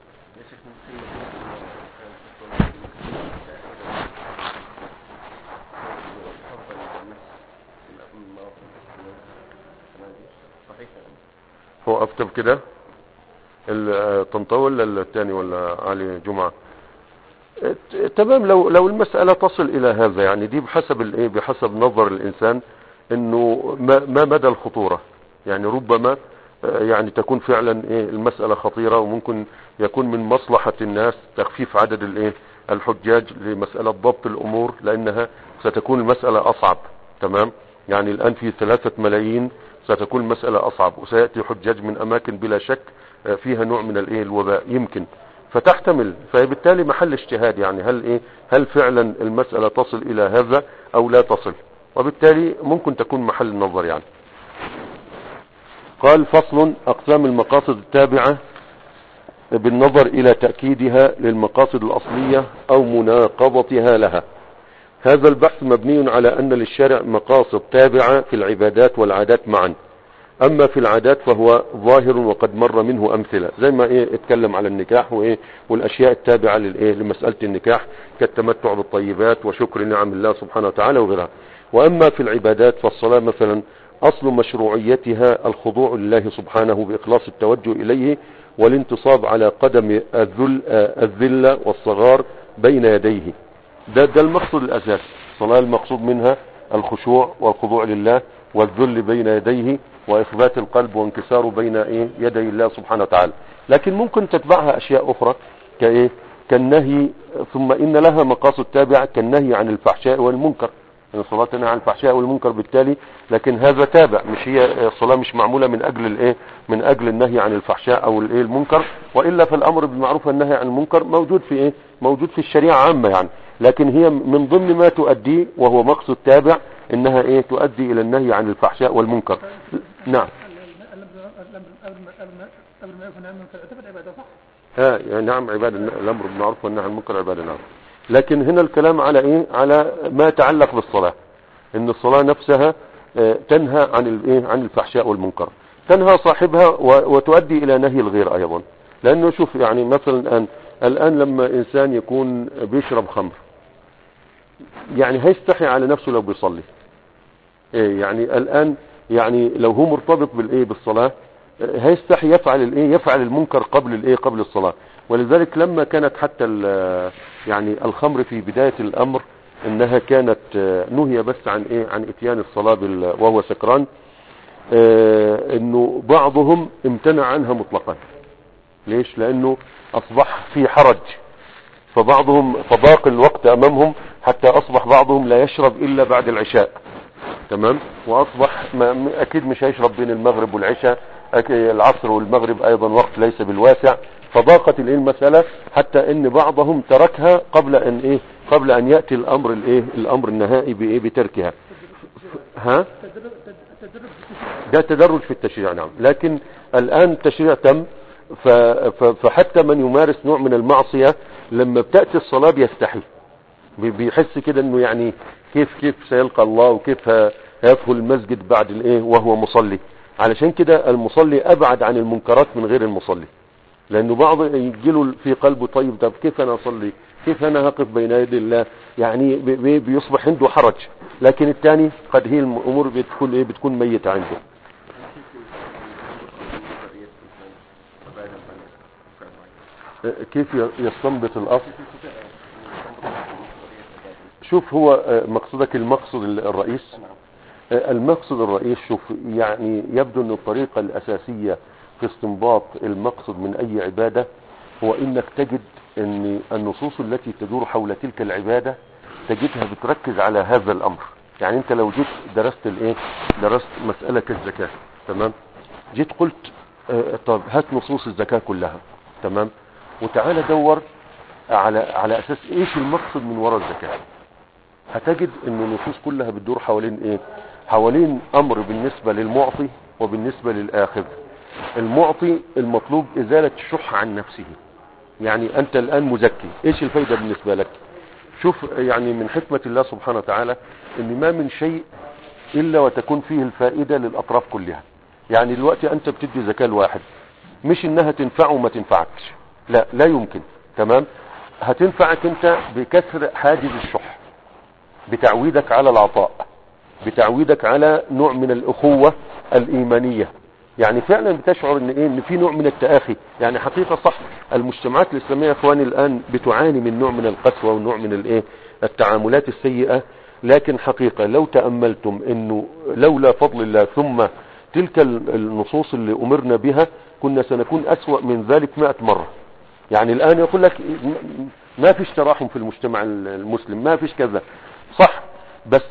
هو اكتب كده الطنطاوي ولا الثاني ولا علي جمعة؟ تمام. لو لو المسألة تصل الى هذا يعني دي بحسب الايه بحسب نظر الانسان انه ما, ما مدى الخطورة، يعني ربما يعني تكون فعلا ايه المسألة خطيرة وممكن يكون من مصلحة الناس تخفيف عدد الايه الحجاج لمسألة ضبط الامور، لانها ستكون المسألة اصعب، تمام، يعني الان في ثلاثة ملايين ستكون المسألة اصعب، وسيأتي حجاج من اماكن بلا شك فيها نوع من الايه الوباء يمكن، فتحتمل، فبالتالي محل اجتهاد يعني هل ايه هل فعلا المسألة تصل الى هذا او لا تصل، وبالتالي ممكن تكون محل النظر يعني. قال فصل اقسام المقاصد التابعة بالنظر الى تأكيدها للمقاصد الاصلية او مناقضتها لها. هذا البحث مبني على ان للشرع مقاصد تابعة في العبادات والعادات معا، اما في العادات فهو ظاهر وقد مر منه امثلة، زي ما ايه اتكلم على النكاح وايه والاشياء التابعة للايه لمسألة النكاح كالتمتع بالطيبات وشكر نعم الله سبحانه وتعالى وغيرها. واما في العبادات فالصلاة مثلا اصل مشروعيتها الخضوع لله سبحانه باخلاص التوجه اليه والانتصاب على قدم الذل الذلة والصغار بين يديه، ده ده المقصود الاساسي. الصلاة المقصود منها الخشوع والخضوع لله والذل بين يديه واثبات القلب وانكساره بين ايه يدي الله سبحانه وتعالى، لكن ممكن تتبعها اشياء اخرى كايه كالنهي، ثم ان لها مقاصد تابعة كالنهي عن الفحشاء والمنكر، يعني الصلاة تنهى عن الفحشاء والمنكر بالتالي، لكن هذا تابع، مش هي الصلاة مش معمولة من اجل الايه من اجل النهي عن الفحشاء او الايه المنكر، والا فالامر بالمعروف والنهي عن المنكر موجود في ايه موجود في الشريعة عامة يعني، لكن هي من ضمن ما تؤدي وهو مقصد تابع انها ايه تؤدي الى النهي عن الفحشاء والمنكر. نعم. اه يعني نعم عبادة الامر بالمعروف والنهي عن المنكر عبادة، نعم لكن هنا الكلام على ايه؟ على ما يتعلق بالصلاة، ان الصلاة نفسها تنهى عن الايه؟ عن الفحشاء والمنكر، تنهى صاحبها وتؤدي الى نهي الغير ايضا. لانه شوف يعني مثلا الان الان لما انسان يكون بيشرب خمر، يعني هيستحي على نفسه لو بيصلي ايه؟ يعني الان يعني لو هو مرتبط بالايه؟ بالصلاة، هيستحي يفعل الايه؟ يفعل المنكر قبل الايه؟ قبل الصلاة. ولذلك لما كانت حتى يعني الخمر في بداية الامر انها كانت نهي بس عن ايه؟ عن اتيان الصلاة وهو سكران، اه انه بعضهم امتنع عنها مطلقا. ليش؟ لانه اصبح في حرج، فبعضهم فضاق الوقت امامهم حتى اصبح بعضهم لا يشرب الا بعد العشاء، تمام؟ واصبح ما اكيد مش هيشرب بين المغرب والعشاء، العصر والمغرب ايضا وقت ليس بالواسع، فضاقت الايه المسألة حتى ان بعضهم تركها قبل ان ايه؟ قبل ان يأتي الامر الايه؟ الامر النهائي بايه؟ بتركها. ها؟ ده تدرج في التشريع، نعم. لكن الان التشريع تم، فحتى من يمارس نوع من المعصية لما بتأتي الصلاة بيستحي، بيحس كده انه يعني كيف كيف سيلقى الله، وكيف هيدخل المسجد بعد الايه وهو مصلي. علشان كده المصلي ابعد عن المنكرات من غير المصلي، لانه بعض يجيله في قلبه طيب طب كيف انا اصلي؟ كيف انا هقف بين يدي الله؟ يعني بيصبح عنده حرج. لكن الثاني قد هي الامور بتكون ايه؟ بتكون ميتة عنده. كيف يستنبط الاصل؟ شوف هو مقصدك المقصد الرئيس، المقصد الرئيس شوف يعني يبدو ان الطريقة الاساسية في استنباط المقصد من اي عبادة هو انك تجد ان النصوص التي تدور حول تلك العبادة تجدها بتركز على هذا الامر. يعني انت لو جيت درست الايه؟ درست مسألة الزكاة، تمام؟ جيت قلت اه طب هات نصوص الزكاة كلها، تمام؟ وتعالى دور على على اساس ايش المقصد من وراء الزكاة، هتجد ان النصوص كلها بتدور حوالين ايه؟ حوالين امر بالنسبة للمعطي وبالنسبة للاخذ. المعطي المطلوب ازالة الشح عن نفسه، يعني انت الان مزكي، ايش الفايدة بالنسبة لك؟ شوف يعني من حكمة الله سبحانه وتعالى ان ما من شيء الا وتكون فيه الفائدة للاطراف كلها. يعني دلوقتي انت بتدي زكاة لواحد، مش انها تنفعه وما تنفعكش، لا لا يمكن، تمام؟ هتنفعك انت بكسر حاجز الشح، بتعويدك على العطاء، بتعويدك على نوع من الاخوة الايمانية. يعني فعلا بتشعر ان ايه؟ ان في نوع من التآخي. يعني حقيقة صح المجتمعات الاسلامية يا اخواني الان بتعاني من نوع من القسوة ونوع من الايه؟ التعاملات السيئة. لكن حقيقة لو تأملتم انه لولا فضل الله ثم تلك النصوص اللي امرنا بها كنا سنكون اسوأ من ذلك مئة مرة. يعني الان يقول لك ما فيش تراحم في المجتمع المسلم، ما فيش كذا، صح، بس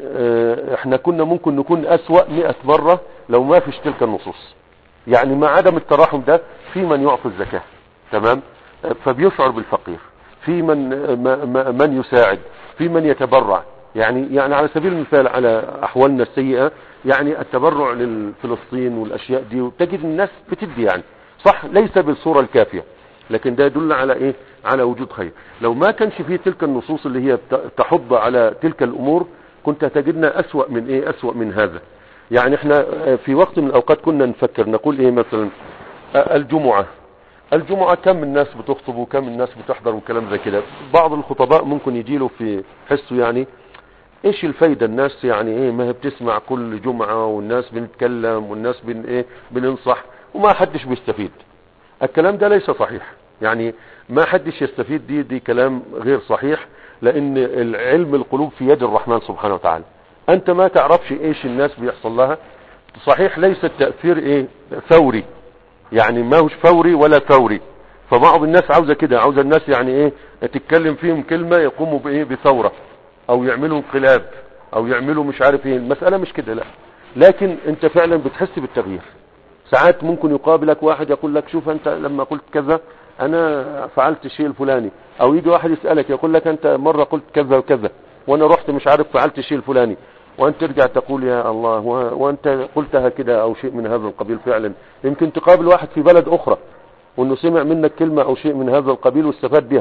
احنا كنا ممكن نكون اسوأ مئة مرة لو ما فيش تلك النصوص. يعني مع عدم التراحم ده في من يعطي الزكاة، تمام؟ فبيشعر بالفقير، في من من يساعد، في من يتبرع. يعني يعني على سبيل المثال على احوالنا السيئة، يعني التبرع للفلسطين والاشياء دي، وتجد الناس بتدي، يعني صح ليس بالصورة الكافية، لكن ده يدل على ايه؟ على وجود خير. لو ما كانش فيه تلك النصوص اللي هي تحض على تلك الامور كنت هتجدنا اسوأ من ايه؟ اسوأ من هذا. يعني احنا في وقت من الاوقات كنا نفكر نقول ايه مثلا الجمعة الجمعة كم الناس بتخطب وكم الناس بتحضر وكلام زي كده. بعض الخطباء ممكن يجيله في حسه يعني ايش الفايدة؟ الناس يعني ايه؟ ما هي بتسمع كل جمعة والناس بنتكلم والناس بن ايه؟ بننصح وما حدش بيستفيد. الكلام ده ليس صحيح، يعني ما حدش يستفيد، دي دي كلام غير صحيح، لان العلم القلوب في يد الرحمن سبحانه وتعالى. انت ما تعرفش ايش الناس بيحصل لها. صحيح ليس التأثير ايه؟ فوري، يعني ما هوش فوري ولا ثوري. فبعض الناس عاوزة كده، عاوزة الناس يعني ايه؟ تتكلم فيهم كلمة يقوموا بايه؟ بثورة، او يعملوا انقلاب، او يعملوا مش عارف ايه. المسألة مش كده، لا. لكن انت فعلا بتحس بالتغيير. ساعات ممكن يقابلك واحد يقول لك شوف انت لما قلت كذا انا فعلت الشيء الفلاني، او يجي واحد يسألك يقول لك انت مرة قلت كذا وكذا وانا رحت مش عارف فعلت الشيء الفلاني، وانت ترجع تقول يا الله وانت قلتها كده او شيء من هذا القبيل. فعلا يمكن تقابل واحد في بلد اخرى وانه سمع منك كلمة او شيء من هذا القبيل واستفاد بها،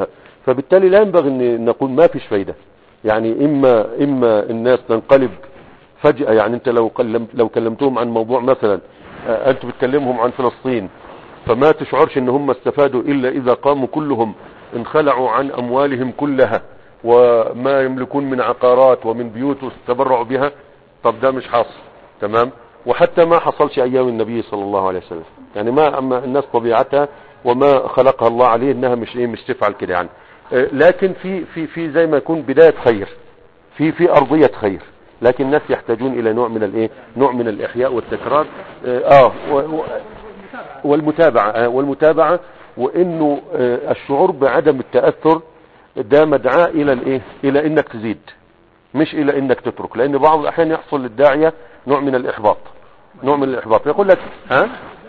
فبالتالي لا ينبغي ان نقول ما فيش فايدة. يعني اما اما الناس تنقلب فجأة. يعني انت لو كلم لو كلمتهم عن موضوع مثلا، انت بتكلمهم عن فلسطين، فما تشعرش ان هم استفادوا الا اذا قاموا كلهم انخلعوا عن اموالهم كلها وما يملكون من عقارات ومن بيوت واستبرعوا بها. طب ده مش حاصل، تمام. وحتى ما حصلش ايام النبي صلى الله عليه وسلم. يعني ما اما الناس طبيعتها وما خلقها الله عليه انها مش ايه مش تفعل كده يعني. لكن في في في زي ما يكون بداية خير، في في ارضية خير، لكن الناس يحتاجون الى نوع من الايه نوع من الاحياء والتكرار. اه والمتابعة والمتابعة وانه الشعور بعدم التأثر ده مدعاة الى الايه الى انك تزيد مش الى انك تترك. لان بعض الاحيان يحصل للداعية نوع من الاحباط نوع من الاحباط يقول لك ها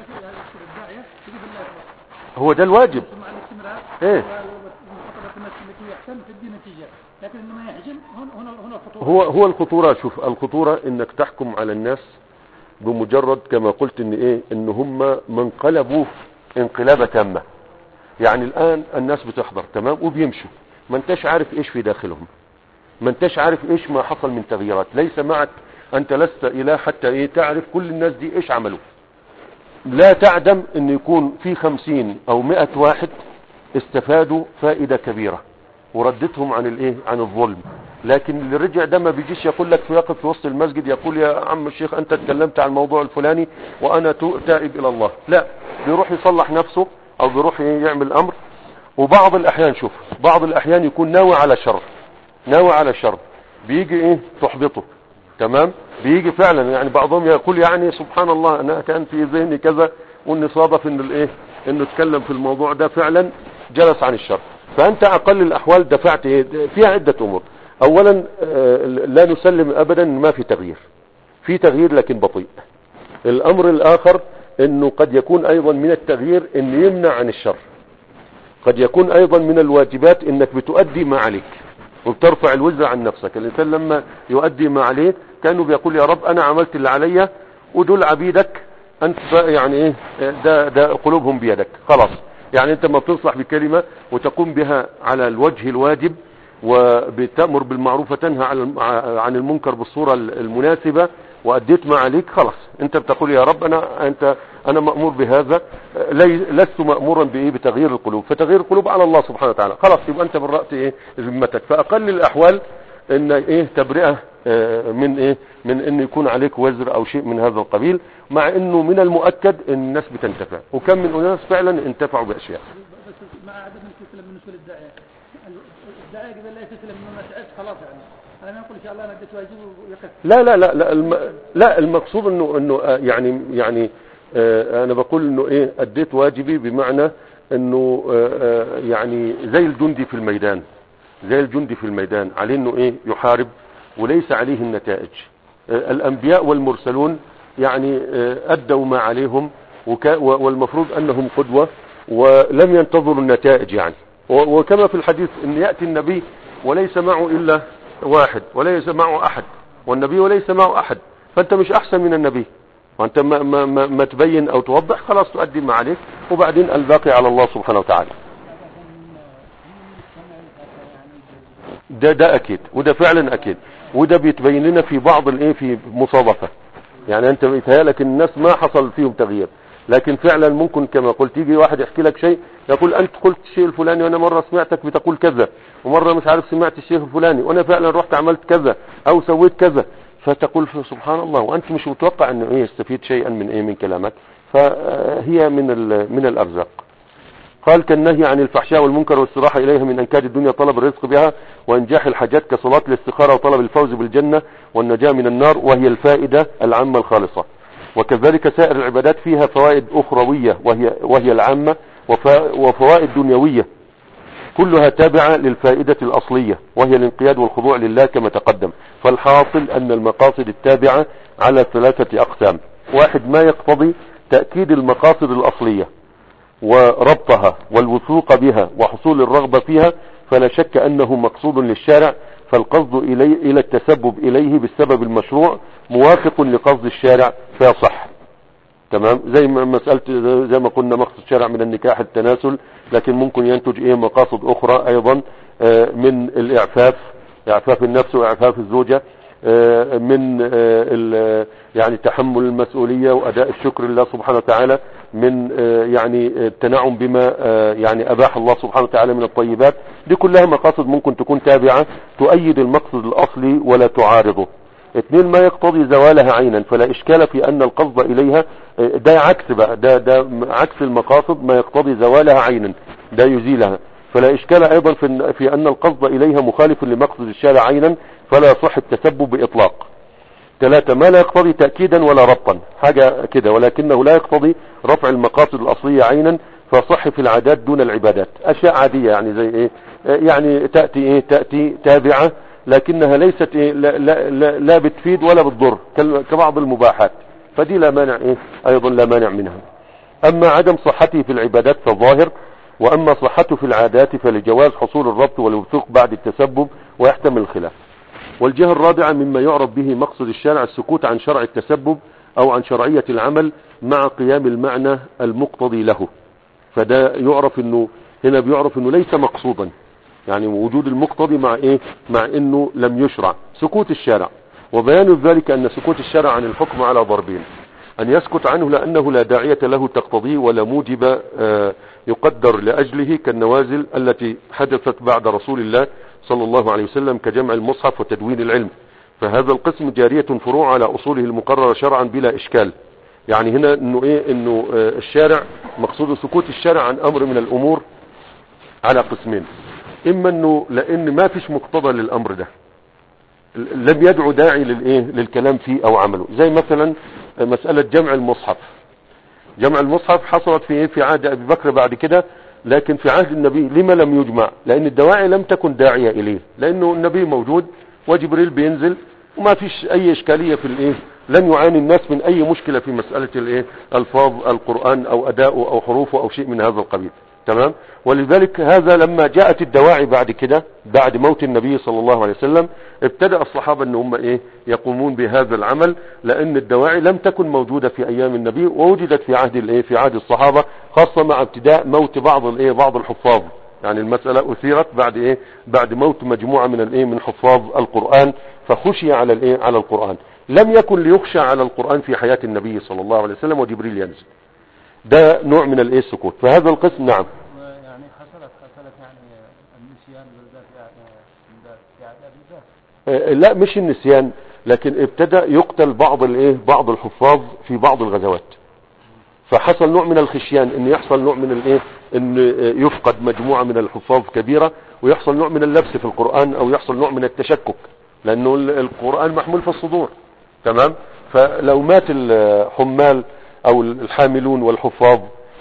هو ده الواجب ايه هو هو الخطورة. شوف الخطورة انك تحكم على الناس بمجرد كما قلت ان ايه ان هم منقلبوا انقلابة تامة. يعني الان الناس بتحضر تمام وبيمشوا، ما انتش عارف ايش في داخلهم، ما انتش عارف ايش ما حصل من تغييرات. ليس معك، انت لست اله حتى ايه تعرف كل الناس دي ايش عملوا. لا تعدم ان يكون في خمسين او مئة واحد استفادوا فائدة كبيرة وردتهم عن الايه عن الظلم. لكن اللي رجع ده ما بيجيش يقول لك يقف في وسط المسجد يقول يا عم الشيخ انت اتكلمت عن الموضوع الفلاني وانا تائب الى الله. لا، بيروح يصلح نفسه او بيروح يعمل امر. وبعض الاحيان شوف بعض الاحيان يكون ناوي على شر ناوي على شر بيجي ايه تحبطه، تمام. بيجي فعلا يعني بعضهم يقول يعني سبحان الله انا كان في ذهني كذا، واني صادف ان الايه انه اتكلم في الموضوع ده فعلا جلس عن الشر. فانت اقل الاحوال دفعت ايه فيها عدة امور. اولا لا نسلم ابدا ما في تغيير، في تغيير لكن بطيء. الامر الاخر انه قد يكون ايضا من التغيير ان يمنع عن الشر. قد يكون ايضا من الواجبات انك بتؤدي ما عليك وبترفع الوزر عن نفسك. الانسان لما يؤدي ما عليه كانه بيقول يا رب انا عملت اللي عليا ودول عبيدك انت يعني ايه ده, ده قلوبهم بيدك خلاص. يعني انت ما بتصلح بكلمة وتقوم بها على الوجه الواجب وبتأمر بالمعروف وتنهى عن المنكر بالصورة المناسبة وأديت ما عليك خلاص. انت بتقول يا رب انا انت انا مأمور بهذا، لست مأمورا بايه بتغيير القلوب. فتغيير القلوب على الله سبحانه وتعالى خلاص. يبقى انت برأت ايه ذمتك. فاقل الاحوال ان ايه تبرئة من ايه من ان يكون عليك وزر او شيء من هذا القبيل، مع انه من المؤكد ان الناس بتنتفع وكم من اناس فعلا انتفعوا باشياء. بس مع عدم الاستسلام بالنسبه للداعيه، الداعيه قبل لا يستسلم انه ما تعبت خلاص. يعني انا ما اقول ان شاء الله انا اديت واجب ويقف. لا لا لا لا الم... لا المقصود انه انه يعني يعني آه انا بقول انه ايه اديت واجبي بمعنى انه آه يعني زي الجندي في الميدان زي الجندي في الميدان عليه انه ايه يحارب وليس عليه النتائج. آه الانبياء والمرسلون يعني آه ادوا ما عليهم وك... والمفروض انهم قدوة ولم ينتظروا النتائج. يعني وكما في الحديث ان يأتي النبي وليس معه الا واحد وليس معه احد، والنبي وليس معه احد. فانت مش احسن من النبي، وانت ما, ما, ما, ما تبين او توضح خلاص تؤدي ما عليك وبعدين الباقي على الله سبحانه وتعالى. ده ده اكيد وده فعلا اكيد وده بيتبين لنا في بعض الايه في مصادفة. يعني انت بيتهيألك الناس ما حصل فيهم تغيير، لكن فعلا ممكن كما قلت يجي واحد يحكي لك شيء يقول انت قلت الشيء الفلاني وانا مرة سمعتك بتقول كذا، ومرة مش عارف سمعت الشيء الفلاني وانا فعلا رحت عملت كذا او سويت كذا. فتقول سبحان الله وانت مش متوقع انه ايه يستفيد شيئا من ايه من كلامك. فهي من من الارزاق. قال كالنهي عن الفحشاء والمنكر والاستراحة اليها من انكاد الدنيا طلب الرزق بها وانجاح الحاجات كصلاة الاستخارة وطلب الفوز بالجنة والنجاة من النار، وهي الفائدة العامة الخالصة. وكذلك سائر العبادات فيها فوائد أخروية وهي, وهي العامة وفوائد دنيوية كلها تابعة للفائدة الأصلية وهي الانقياد والخضوع لله كما تقدم. فالحاصل أن المقاصد التابعة على ثلاثة أقسام: واحد ما يقتضي تأكيد المقاصد الأصلية وربطها والوثوق بها وحصول الرغبة فيها، فلا شك أنه مقصود للشارع، فالقصد إلي إلى التسبب إليه بالسبب المشروع موافق لقصد الشارع فيصح. تمام. زي ما مسألة زي ما قلنا مقصد الشرع من النكاح التناسل، لكن ممكن ينتج ايه مقاصد اخرى ايضا من الاعفاف، اعفاف النفس واعفاف الزوجة، من يعني تحمل المسؤولية واداء الشكر لله سبحانه وتعالى، من يعني التنعم بما يعني اباح الله سبحانه وتعالى من الطيبات. دي كلها مقاصد ممكن تكون تابعة تؤيد المقصد الاصلي ولا تعارضه. اثنين، ما يقتضي زوالها عينا، فلا اشكال في ان القصد اليها، ده عكس بقى، ده ده عكس المقاصد، ما يقتضي زوالها عينا ده يزيلها، فلا اشكال ايضا في, في ان القصد اليها مخالف لمقصد الشارع عينا، فلا يصح التسبب باطلاق. ثلاثة، ما لا يقتضي تأكيدا ولا ربطا، حاجة كده، ولكنه لا يقتضي رفع المقاصد الاصلية عينا، فصح في العادات دون العبادات، اشياء عادية يعني زي ايه، يعني تأتي ايه تأتي تابعة لكنها ليست إيه لا, لا, لا, لا بتفيد ولا بتضر كبعض المباحات، فدي لا مانع إيه ايضا لا مانع منها. اما عدم صحته في العبادات فظاهر، واما صحته في العادات فلجواز حصول الربط والوثوق بعد التسبب ويحتمل الخلاف. والجهة الرابعة مما يعرف به مقصد الشارع السكوت عن شرع التسبب او عن شرعية العمل مع قيام المعنى المقتضي له، فده يعرف انه هنا بيعرف انه ليس مقصودا، يعني وجود المقتضي مع ايه مع انه لم يشرع سكوت الشارع. وبيان ذلك ان سكوت الشارع عن الحكم على ضربين: ان يسكت عنه لانه لا داعية له تقتضيه ولا موجب آه يقدر لاجله، كالنوازل التي حدثت بعد رسول الله صلى الله عليه وسلم كجمع المصحف وتدوين العلم، فهذا القسم جارية فروع على اصوله المقررة شرعا بلا اشكال. يعني هنا انه ايه انه آه الشارع مقصود سكوت الشارع عن امر من الامور على قسمين: اما انه لان ما فيش مقتضى للامر ده، لم يدعو داعي للايه للكلام فيه او عمله، زي مثلا مسألة جمع المصحف. جمع المصحف حصلت في ايه في عهد ابي بكر بعد كده، لكن في عهد النبي لما لم يجمع؟ لان الدواعي لم تكن داعية اليه، لانه النبي موجود وجبريل بينزل وما فيش اي اشكالية في الايه، لن يعاني الناس من اي مشكلة في مسألة الايه الفاظ القرآن او اداؤه او حروفه او شيء من هذا القبيل. تمام. ولذلك هذا لما جاءت الدواعي بعد كده بعد موت النبي صلى الله عليه وسلم ابتدأ الصحابة ان هم ايه يقومون بهذا العمل، لان الدواعي لم تكن موجودة في ايام النبي ووجدت في عهد الايه في عهد الصحابة، خاصة مع ابتداء موت بعض الايه بعض الحفاظ. يعني المسألة اثيرت بعد ايه بعد موت مجموعة من الايه من حفاظ القرآن، فخشي على الايه على القرآن. لم يكن ليخشى على القرآن في حياة النبي صلى الله عليه وسلم وجبريل ينزل. ده نوع من الايه السكوت. فهذا القسم نعم يعني حصلت حصلت يعني النسيان بالذات في عذاب لا مش النسيان، لكن ابتدأ يقتل بعض الايه بعض الحفاظ في بعض الغزوات، فحصل نوع من الخشيان ان يحصل نوع من الايه ان يفقد مجموعة من الحفاظ كبيرة، ويحصل نوع من اللبس في القرآن او يحصل نوع من التشكك، لانه القرآن محمول في الصدور. تمام. فلو مات الحمال او الحاملون والحفاظ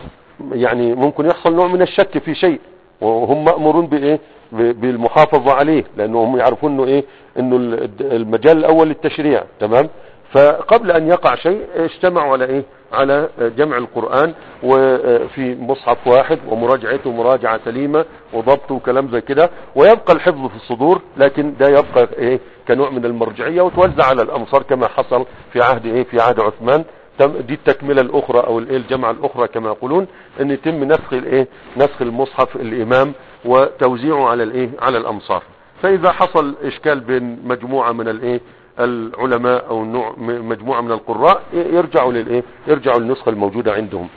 يعني ممكن يحصل نوع من الشك في شيء، وهم مأمورون بايه بالمحافظة عليه، لانهم يعرفون انه ايه انه المجال الاول للتشريع. تمام. فقبل ان يقع شيء اجتمعوا على ايه على جمع القرآن وفي مصحف واحد ومراجعته مراجعة سليمة وضبطه وكلام زي كده، ويبقى الحفظ في الصدور، لكن ده يبقى ايه كنوع من المرجعية وتوزع على الامصار كما حصل في عهد ايه في عهد عثمان. دي التكملة الاخرى او الايه الجمعة الاخرى كما يقولون، ان يتم نسخ الايه نسخ المصحف الامام وتوزيعه على الايه على الامصار. فاذا حصل اشكال بين مجموعة من الايه العلماء او نوع مجموعة من القراء يرجعوا للايه يرجعوا للنسخة الموجودة عندهم.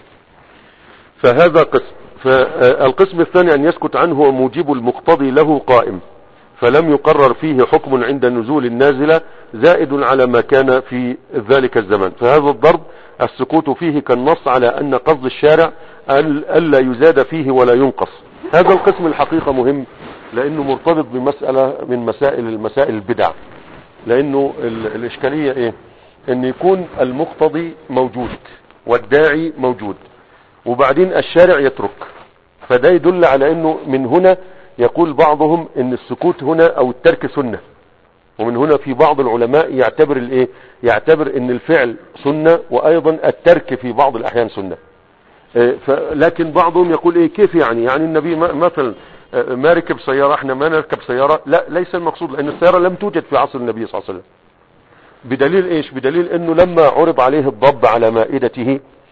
فهذا قسم. فالقسم الثاني ان يسكت عنه وموجب المقتضي له قائم، فلم يقرر فيه حكم عند نزول النازلة زائد على ما كان في ذلك الزمان، فهذا الضرب السكوت فيه كالنص على ان قصد الشارع الا يزاد فيه ولا ينقص. هذا القسم الحقيقة مهم، لانه مرتبط بمسألة من مسائل المسائل البدع، لانه الاشكالية ايه ان يكون المقتضي موجود والداعي موجود وبعدين الشارع يترك، فده يدل على انه من هنا يقول بعضهم ان السكوت هنا او الترك سنة، ومن هنا في بعض العلماء يعتبر الايه يعتبر ان الفعل سنة وايضا الترك في بعض الاحيان سنة. لكن بعضهم يقول ايه كيف يعني يعني النبي مثلا ما ركب سيارة احنا ما نركب سيارة؟ لا، ليس المقصود، لان السيارة لم توجد في عصر النبي صلى الله عليه وسلم. بدليل ايش؟ بدليل انه لما عرض عليه الضب على مائدته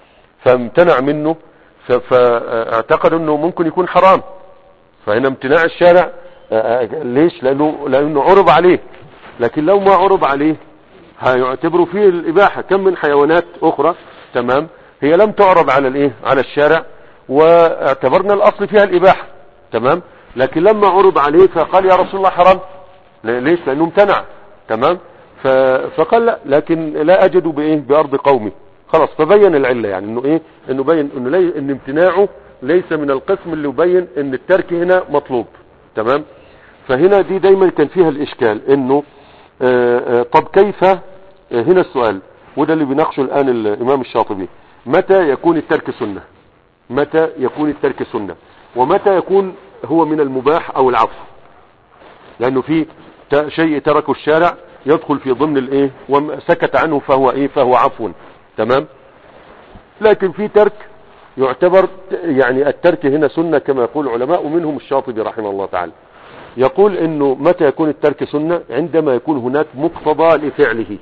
فامتنع منه فاعتقد انه ممكن يكون حرام. فهنا امتناع الشارع ليش؟ لانه لانه عرض عليه. لكن لو ما عرض عليه هيعتبروا فيه الاباحة. كم من حيوانات اخرى تمام هي لم تعرض على الايه على الشارع واعتبرنا الاصل فيها الاباحة تمام، لكن لما عرض عليه فقال يا رسول الله حرام. ليش؟ لانه امتنع تمام. فقال لا، لكن لا اجد بايه بارض قومي. خلاص فبين العلة، يعني انه ايه انه بين انه لي ان امتناعه ليس من القسم اللي يبين ان الترك هنا مطلوب تمام. فهنا دي دايما كان فيها الاشكال انه آآ آآ طب كيف هنا السؤال، وده اللي بيناقشه الان الامام الشاطبي، متى يكون الترك سنة؟ متى يكون الترك سنة ومتى يكون هو من المباح او العفو؟ لانه في شيء تركه الشارع يدخل في ضمن الايه وسكت عنه فهو ايه فهو عفو تمام. لكن في ترك يعتبر يعني الترك هنا سنة كما يقول العلماء، ومنهم الشاطبي رحمه الله تعالى يقول انه متى يكون الترك سنة؟ عندما يكون هناك مقتضى لفعله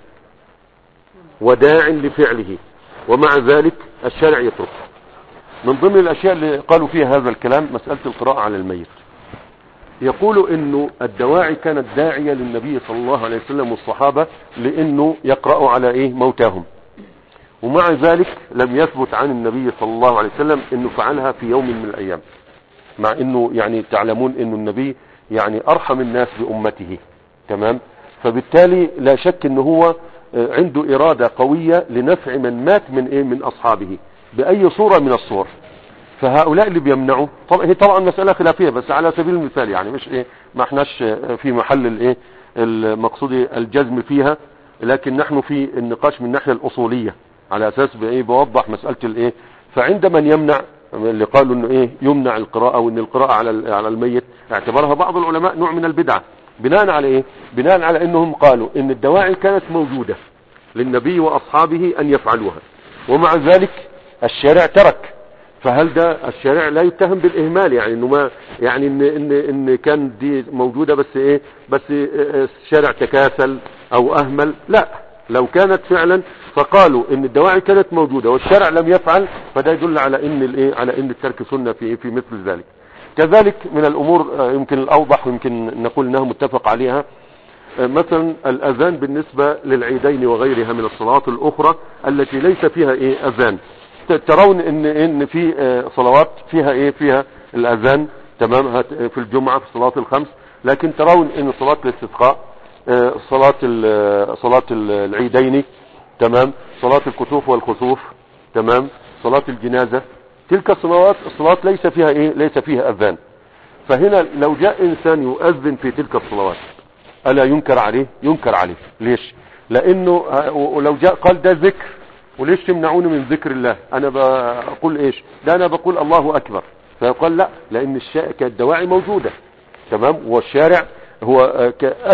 وداع لفعله ومع ذلك الشارع يترك. من ضمن الاشياء اللي قالوا فيها هذا الكلام مسألة القراءة على الميت. يقولوا انه الدواعي كانت داعية للنبي صلى الله عليه وسلم والصحابة لانه يقرأوا على ايه موتاهم، ومع ذلك لم يثبت عن النبي صلى الله عليه وسلم انه فعلها في يوم من الايام، مع انه يعني تعلمون انه النبي يعني ارحم الناس بامته تمام. فبالتالي لا شك انه هو عنده ارادة قوية لنفع من مات من ايه من اصحابه باي صورة من الصور. فهؤلاء اللي بيمنعوا طبعا هي طبعا مسألة خلافية، بس على سبيل المثال يعني مش ايه ما احناش في محل الايه المقصود الجزم فيها، لكن نحن في النقاش من الناحية الاصولية على اساس بايه بوضح مسألة الايه. فعند من يمنع اللي قالوا انه ايه يمنع القراءة وان القراءة على على الميت اعتبرها بعض العلماء نوع من البدعة. بناء على ايه؟ بناء على انهم قالوا ان الدواعي كانت موجودة للنبي واصحابه ان يفعلوها ومع ذلك الشارع ترك. فهل ده الشارع لا يتهم بالاهمال؟ يعني انه ما يعني ان ان ان كان دي موجودة بس ايه بس الشارع تكاسل او اهمل؟ لا، لو كانت فعلا فقالوا ان الدواعي كانت موجودة والشارع لم يفعل فده يدل على ان الايه على ان الترك سنة في في مثل ذلك. كذلك من الامور يمكن الاوضح ويمكن نقول انها متفق عليها مثلا الاذان بالنسبة للعيدين وغيرها من الصلوات الاخرى التي ليس فيها ايه اذان. ترون ان ان في صلوات فيها ايه فيها الاذان تمام في الجمعة في الصلوات الخمس، لكن ترون ان صلاة الاستسقاء صلاة صلاة العيدين تمام صلاة الكسوف والخسوف تمام صلاة الجنازة تلك الصلوات الصلوات ليس فيها ايه ليس فيها اذان. فهنا لو جاء انسان يؤذن في تلك الصلوات الا ينكر عليه؟ ينكر عليه. ليش؟ لانه ولو جاء قال ده ذكر وليش تمنعوني من ذكر الله؟ انا بقول ايش ده انا بقول الله اكبر. فيقال لا، لان الدواعي موجودة تمام والشارع هو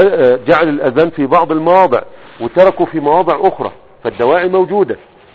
جعل الاذان في بعض المواضع وتركوا في مواضع اخرى فالدواعي موجودة.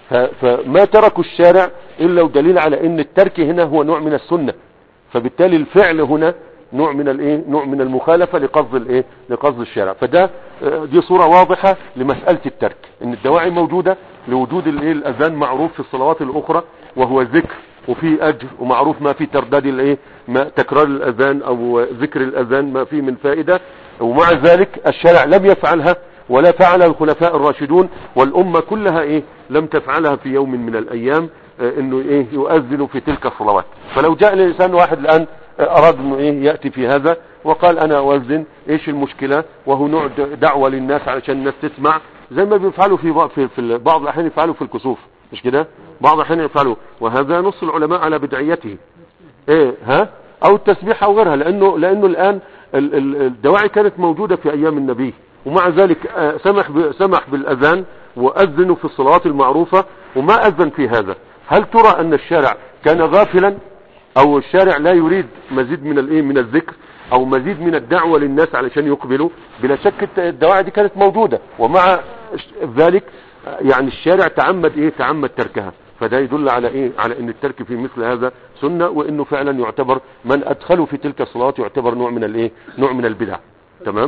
فما تركوا الشارع الا ودليل على ان الترك هنا هو نوع من السنة. فبالتالي الفعل هنا نوع من الايه نوع من المخالفة لقصد الايه لقصد الشارع. فده دي صورة واضحة لمسألة الترك، ان الدواعي موجودة لوجود الايه الاذان معروف في الصلوات الاخرى وهو ذكر وفي اجر ومعروف ما في ترداد الايه ما تكرار الاذان او ذكر الاذان ما فيه من فائدة، ومع ذلك الشارع لم يفعلها ولا فعلها الخلفاء الراشدون والامة كلها ايه لم تفعلها في يوم من الايام انه ايه يؤذن في تلك الصلوات. فلو جاء الانسان واحد الان اراد انه ايه يأتي في هذا وقال انا اؤذن ايش المشكلة وهو نوع دعوة للناس علشان الناس تسمع زي ما بيفعلوا في في, في بعض الاحيان يفعلوا في الكسوف مش كده؟ بعض الاحيان يفعلوا، وهذا نص العلماء على بدعيته ايه ها او التسبيح او غيرها، لانه لانه الان الدواعي كانت موجودة في ايام النبي ومع ذلك سمح سمح بالاذان واذنوا في الصلوات المعروفة وما اذن في هذا. هل ترى ان الشارع كان غافلا او الشارع لا يريد مزيد من الايه من الذكر او مزيد من الدعوة للناس علشان يقبلوا؟ بلا شك الدواعي دي كانت موجودة ومع ذلك يعني الشارع تعمد ايه تعمد تركها. فده يدل على ايه على ان الترك في مثل هذا سنة وانه فعلا يعتبر من ادخله في تلك الصلوات يعتبر نوع من الايه نوع من البدع تمام. اذا كان ازالة المنكر سيدي لما هو انكر منه فالترك اولى.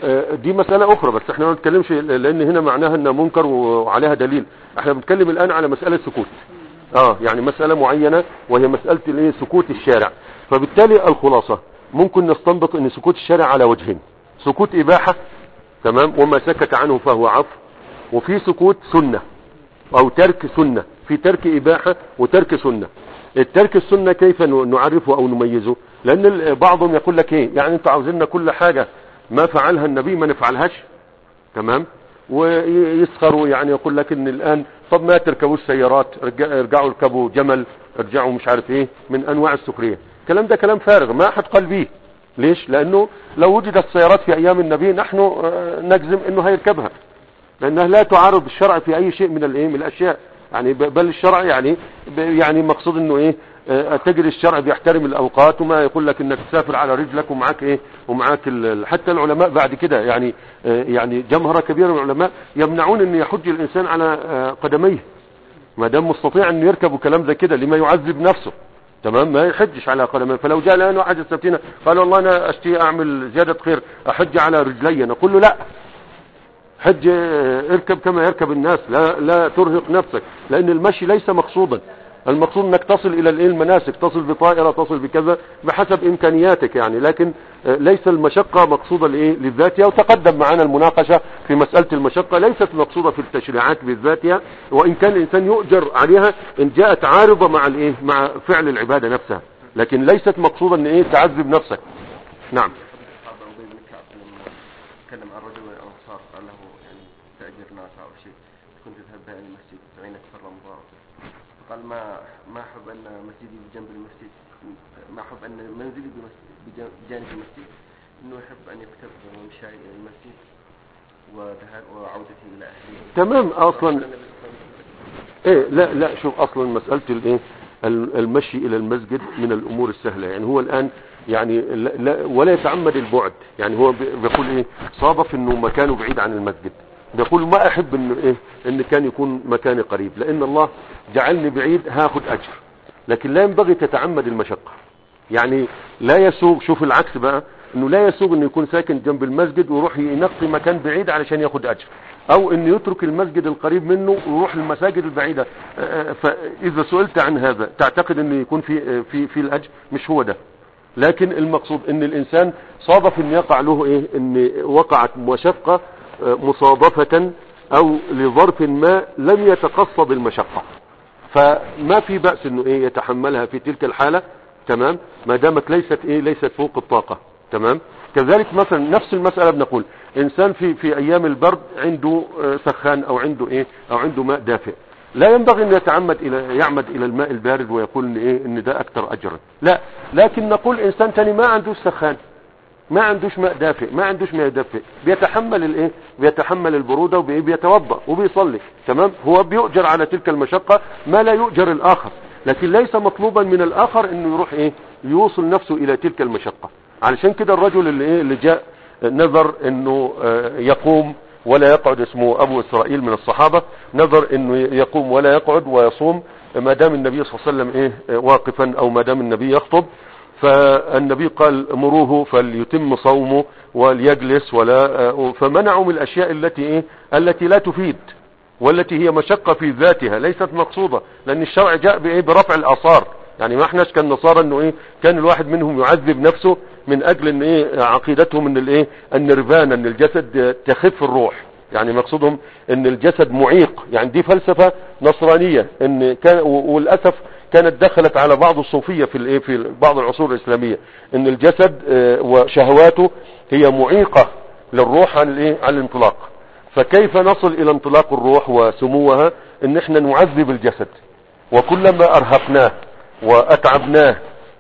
دي مسألة اخرى، بس احنا ما بنتكلمش لان هنا معناها انها منكر وعليها دليل. احنا بنتكلم الان على مسألة سكوت، اه يعني مسألة معينة وهي مسألة الايه سكوت الشارع. فبالتالي الخلاصة ممكن نستنبط ان سكوت الشارع على وجهين: سكوت اباحة تمام وما سكت عنه فهو عفو، وفي سكوت سنة او ترك سنة، في ترك اباحة وترك سنة. الترك السنة كيف نعرفه او نميزه؟ لان بعضهم يقول لك ايه يعني انتوا عاوزيننا كل حاجة ما فعلها النبي ما نفعلهاش، تمام، ويسخروا يعني يقول لك ان الان طب ما تركبوا السيارات، ارجعوا اركبوا جمل، ارجعوا مش عارف ايه من انواع السخرية. الكلام ده كلام فارغ ما احد قال بيه. ليش؟ لانه لو وجدت سيارات في ايام النبي نحن نجزم انه هيركبها، لانها لا تعارض الشرع في اي شيء من الايه من الاشياء يعني، بل الشرع يعني يعني مقصود انه ايه تجري الشرع بيحترم الاوقات، وما يقول لك انك تسافر على رجلك ومعاك ايه ومعاك حتى العلماء بعد كده يعني يعني جمهرة كبيرة من العلماء يمنعون ان يحج الانسان على قدميه ما دام مستطيع ان يركب وكلام زي كده لما يعذب نفسه، تمام، ما يحجش على قدميه. فلو جاء الان واحد يستفتينا قال والله انا اشتي اعمل زيادة خير احج على رجلي، نقول له لا، حج اركب كما يركب الناس، لا لا ترهق نفسك، لان المشي ليس مقصودا. المقصود انك تصل الى المناسك، تصل بطائرة، تصل بكذا بحسب امكانياتك يعني، لكن ليس المشقة مقصودة لايه لذاتها. وتقدم معنا المناقشة في مسألة المشقة ليست مقصودة في التشريعات بذاتها، وان كان الانسان يؤجر عليها ان جاءت عارضة مع الايه مع فعل العبادة نفسها، لكن ليست مقصودة ان ايه تعذب نفسك. نعم. تكلم عن رجل من الأنصار قال له يعني تأجر ناقة أو شيء كنت تذهب بها إلى المسجد تعينك في رمضان، فقال ما ما أحب أن مسجدي بجنب المسجد، ما أحب أن منزلي بجانب المسجد، إنه يحب أن يكتب مشاي إلى المسجد وعودتي إلى أهلي. تمام. أصلا إيه لا لا شوف أصلا مسألة الإيه المشي إلى المسجد من الأمور السهلة يعني. هو الآن يعني لا, لا ولا يتعمد البعد يعني. هو بيقول ايه صادف انه مكانه بعيد عن المسجد، بيقول ما احب انه ايه ان كان يكون مكاني قريب، لان الله جعلني بعيد هاخد اجر، لكن لا ينبغي تتعمد المشقة يعني. لا يسوغ، شوف العكس بقى، انه لا يسوغ انه يكون ساكن جنب المسجد ويروح ينقي مكان بعيد علشان ياخد اجر، او انه يترك المسجد القريب منه ويروح للمساجد البعيدة. فاذا سئلت عن هذا تعتقد انه يكون في في في الاجر؟ مش هو ده. لكن المقصود ان الانسان صادف ان يقع له ايه ان وقعت مشقة مصادفة او لظرف ما لم يتقصد المشقة، فما في بأس انه ايه يتحملها في تلك الحالة، تمام، ما دامت ليست ايه ليست فوق الطاقة، تمام. كذلك مثلا نفس المسألة بنقول انسان في في ايام البرد عنده سخان او عنده ايه او عنده ماء دافئ، لا ينبغي ان يتعمد الى يعمد الى الماء البارد ويقول ان ايه ان ده اكثر اجرا، لا. لكن نقول انسان تاني ما عندوش سخان، ما عندوش ماء دافئ، ما عندوش ماء دافئ، بيتحمل الايه بيتحمل البرودة وبيتوضا وبيصلي، تمام، هو بيؤجر على تلك المشقة ما لا يؤجر الاخر، لكن ليس مطلوبا من الاخر انه يروح ايه يوصل نفسه الى تلك المشقة. علشان كده الرجل اللي ايه اللي جاء نذر انه يقوم ولا يقعد، اسمه ابو اسرائيل من الصحابة، نذر انه يقوم ولا يقعد ويصوم ما دام النبي صلى الله عليه وسلم ايه واقفا او ما دام النبي يخطب. فالنبي قال مروه فليتم صومه وليجلس، ولا فمنعوا من الاشياء التي ايه التي لا تفيد والتي هي مشقة في ذاتها ليست مقصودة، لان الشرع جاء بايه برفع الاثار يعني. ما احناش كالنصارى انه ايه كان الواحد منهم يعذب نفسه من اجل ان ايه عقيدتهم ان الايه النيرفانا، ان الجسد تخف الروح يعني، مقصودهم ان الجسد معيق يعني. دي فلسفة نصرانية ان كان، وللاسف كانت دخلت على بعض الصوفية في الايه في بعض العصور الاسلامية، ان الجسد وشهواته هي معيقة للروح عن الايه عن الانطلاق. فكيف نصل الى انطلاق الروح وسموها؟ ان احنا نعذب الجسد، وكلما ارهقناه واتعبناه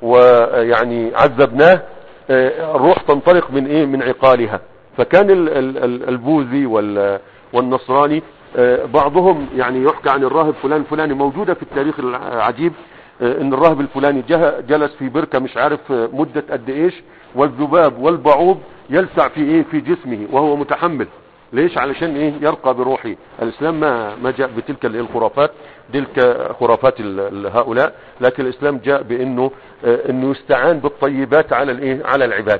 ويعني عذبناه الروح تنطلق من ايه من عقالها. فكان البوذي والنصراني بعضهم يعني يحكى عن الراهب فلان فلاني، موجودة في التاريخ العجيب ان الراهب الفلاني جلس في بركة مش عارف مدة قد ايش، والذباب والبعوض يلسع في ايه في جسمه وهو متحمل. ليش؟ علشان ايه يرقى بروحه. الاسلام ما ما جاء بتلك الخرافات، تلك خرافات هؤلاء، لكن الاسلام جاء بانه انه يستعان بالطيبات على الايه على العبادة.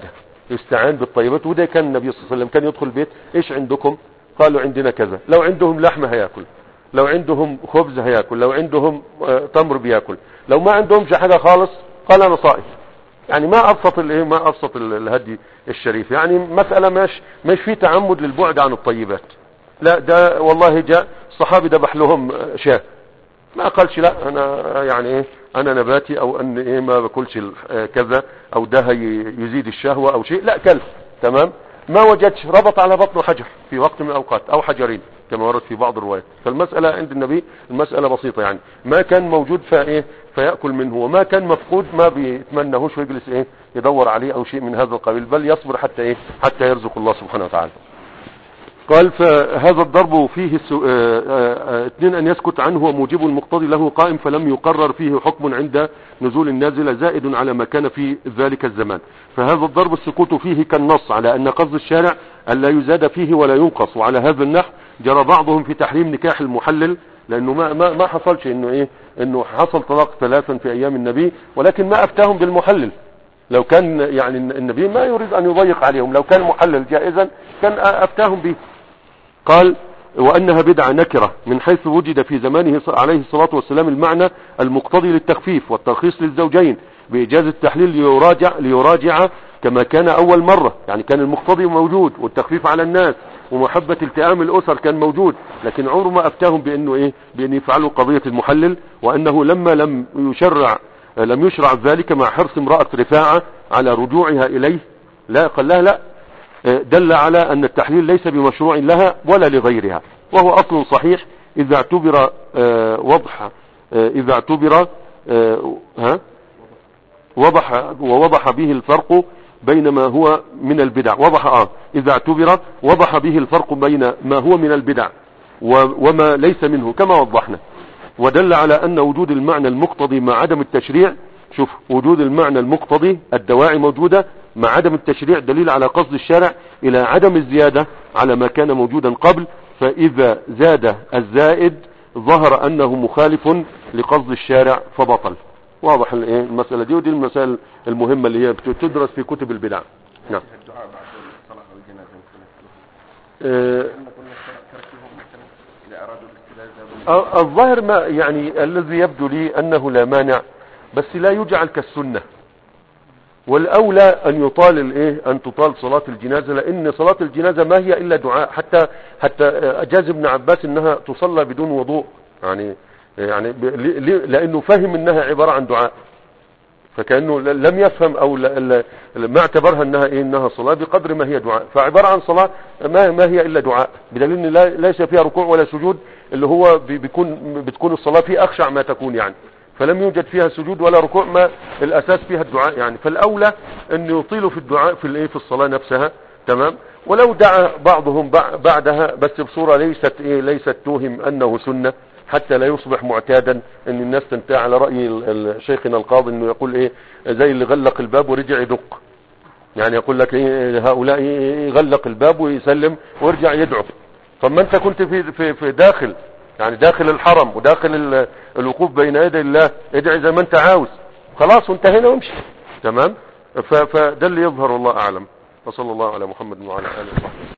يستعان بالطيبات. وده كان النبي صلى الله عليه وسلم كان يدخل البيت، ايش عندكم؟ قالوا عندنا كذا. لو عندهم لحمة هياكل، لو عندهم خبز هياكل، لو عندهم تمر بياكل، لو ما عندهمش حاجة خالص قال انا صائم. يعني ما ابسط الايه، ما ابسط الهدي الشريف. يعني مسألة مش مش في تعمد للبعد عن الطيبات، لا ده والله جاء الصحابي ذبح لهم شاه، ما قالش لا انا يعني ايه انا نباتي او ان ايه ما باكلش كذا او ده يزيد الشهوة او شيء، لا كل تمام. ما وجدش ربط على بطنه حجر في وقت من الاوقات او حجرين كما ورد في بعض الروايات. فالمسألة عند النبي المسألة بسيطة، يعني ما كان موجود فايه فيأكل منه، وما كان مفقود ما بيتمنهوش ويجلس ايه يدور عليه او شيء من هذا القبيل، بل يصبر حتى ايه حتى يرزق الله سبحانه وتعالى. قال فهذا الضرب فيه اثنين ان يسكت عنه وموجب المقتضي له قائم، فلم يقرر فيه حكم عند نزول النازلة زائد على ما كان في ذلك الزمان. فهذا الضرب السكوت فيه كالنص على ان قصد الشارع ألا يزاد فيه ولا ينقص. وعلى هذا النحو جرى بعضهم في تحريم نكاح المحلل، لانه ما ما ما حصلش انه ايه انه حصل طلاق ثلاثا في ايام النبي، ولكن ما افتاهم بالمحلل. لو كان يعني النبي ما يريد ان يضيق عليهم، لو كان محلل جائزا كان افتاهم به. قال وانها بدعة نكرة من حيث وجد في زمانه عليه الصلاة والسلام المعنى المقتضي للتخفيف والترخيص للزوجين بإجازة التحليل ليراجع ليراجع كما كان اول مرة. يعني كان المقتضي موجود والتخفيف على الناس ومحبة التئام الاسر كان موجود، لكن عمره ما افتاهم بانه ايه بان يفعلوا قضية المحلل. وانه لما لم يشرع لم يشرع ذلك مع حرص امرأة رفاعة على رجوعها اليه، لا قال لها لا، دل على ان التحليل ليس بمشروع لها ولا لغيرها، وهو اصل صحيح اذا اعتبر وضح اذا اعتبر ها وضح ووضح به الفرق بين ما هو من البدع. وضح اه اذا اعتبر وضح به الفرق بين ما هو من البدع وما ليس منه كما وضحنا. ودل على ان وجود المعنى المقتضي مع عدم التشريع، شوف وجود المعنى المقتضي الدواعي موجودة مع عدم التشريع دليل على قصد الشارع الى عدم الزيادة على ما كان موجودا قبل، فاذا زاد الزائد ظهر انه مخالف لقصد الشارع فبطل. واضح المسألة دي، ودي المسائل المهمة اللي هي بتدرس في كتب البدع. نعم. الدعاء بعد الصلاة والجنازة أه الظاهر ما يعني الذي يبدو لي انه لا مانع، بس لا يجعل كالسنة. والاولى ان يطال الايه ان تطال صلاة الجنازة، لان صلاة الجنازة ما هي الا دعاء. حتى حتى اجاز ابن عباس انها تصلى بدون وضوء، يعني يعني لانه فهم انها عبارة عن دعاء، فكأنه لم يفهم او ما اعتبرها انها ايه انها صلاة بقدر ما هي دعاء. فعبارة عن صلاة ما ما هي الا دعاء، بدليل ان لا ليس فيها ركوع ولا سجود، اللي هو بيكون بتكون الصلاة فيه اخشع ما تكون يعني، فلم يوجد فيها سجود ولا ركوع، ما الاساس فيها الدعاء يعني. فالاولى ان يطيلوا في الدعاء في الايه في الصلاة نفسها، تمام. ولو دعا بعضهم بعدها بس بصورة ليست ايه ليست توهم انه سنة، حتى لا يصبح معتادا ان الناس تنتهي على رأي شيخنا القاضي انه يقول ايه زي اللي غلق الباب ورجع يدق، يعني يقول لك ايه هؤلاء يغلق الباب ويسلم ويرجع يدعو. فما انت كنت في في في داخل يعني داخل الحرم وداخل الوقوف بين يدي الله، ادعي زي ما انت عاوز خلاص وانتهينا وامشي، تمام. فده اللي يظهر، والله اعلم. وصلى الله على محمد وعلى اله وصحبه.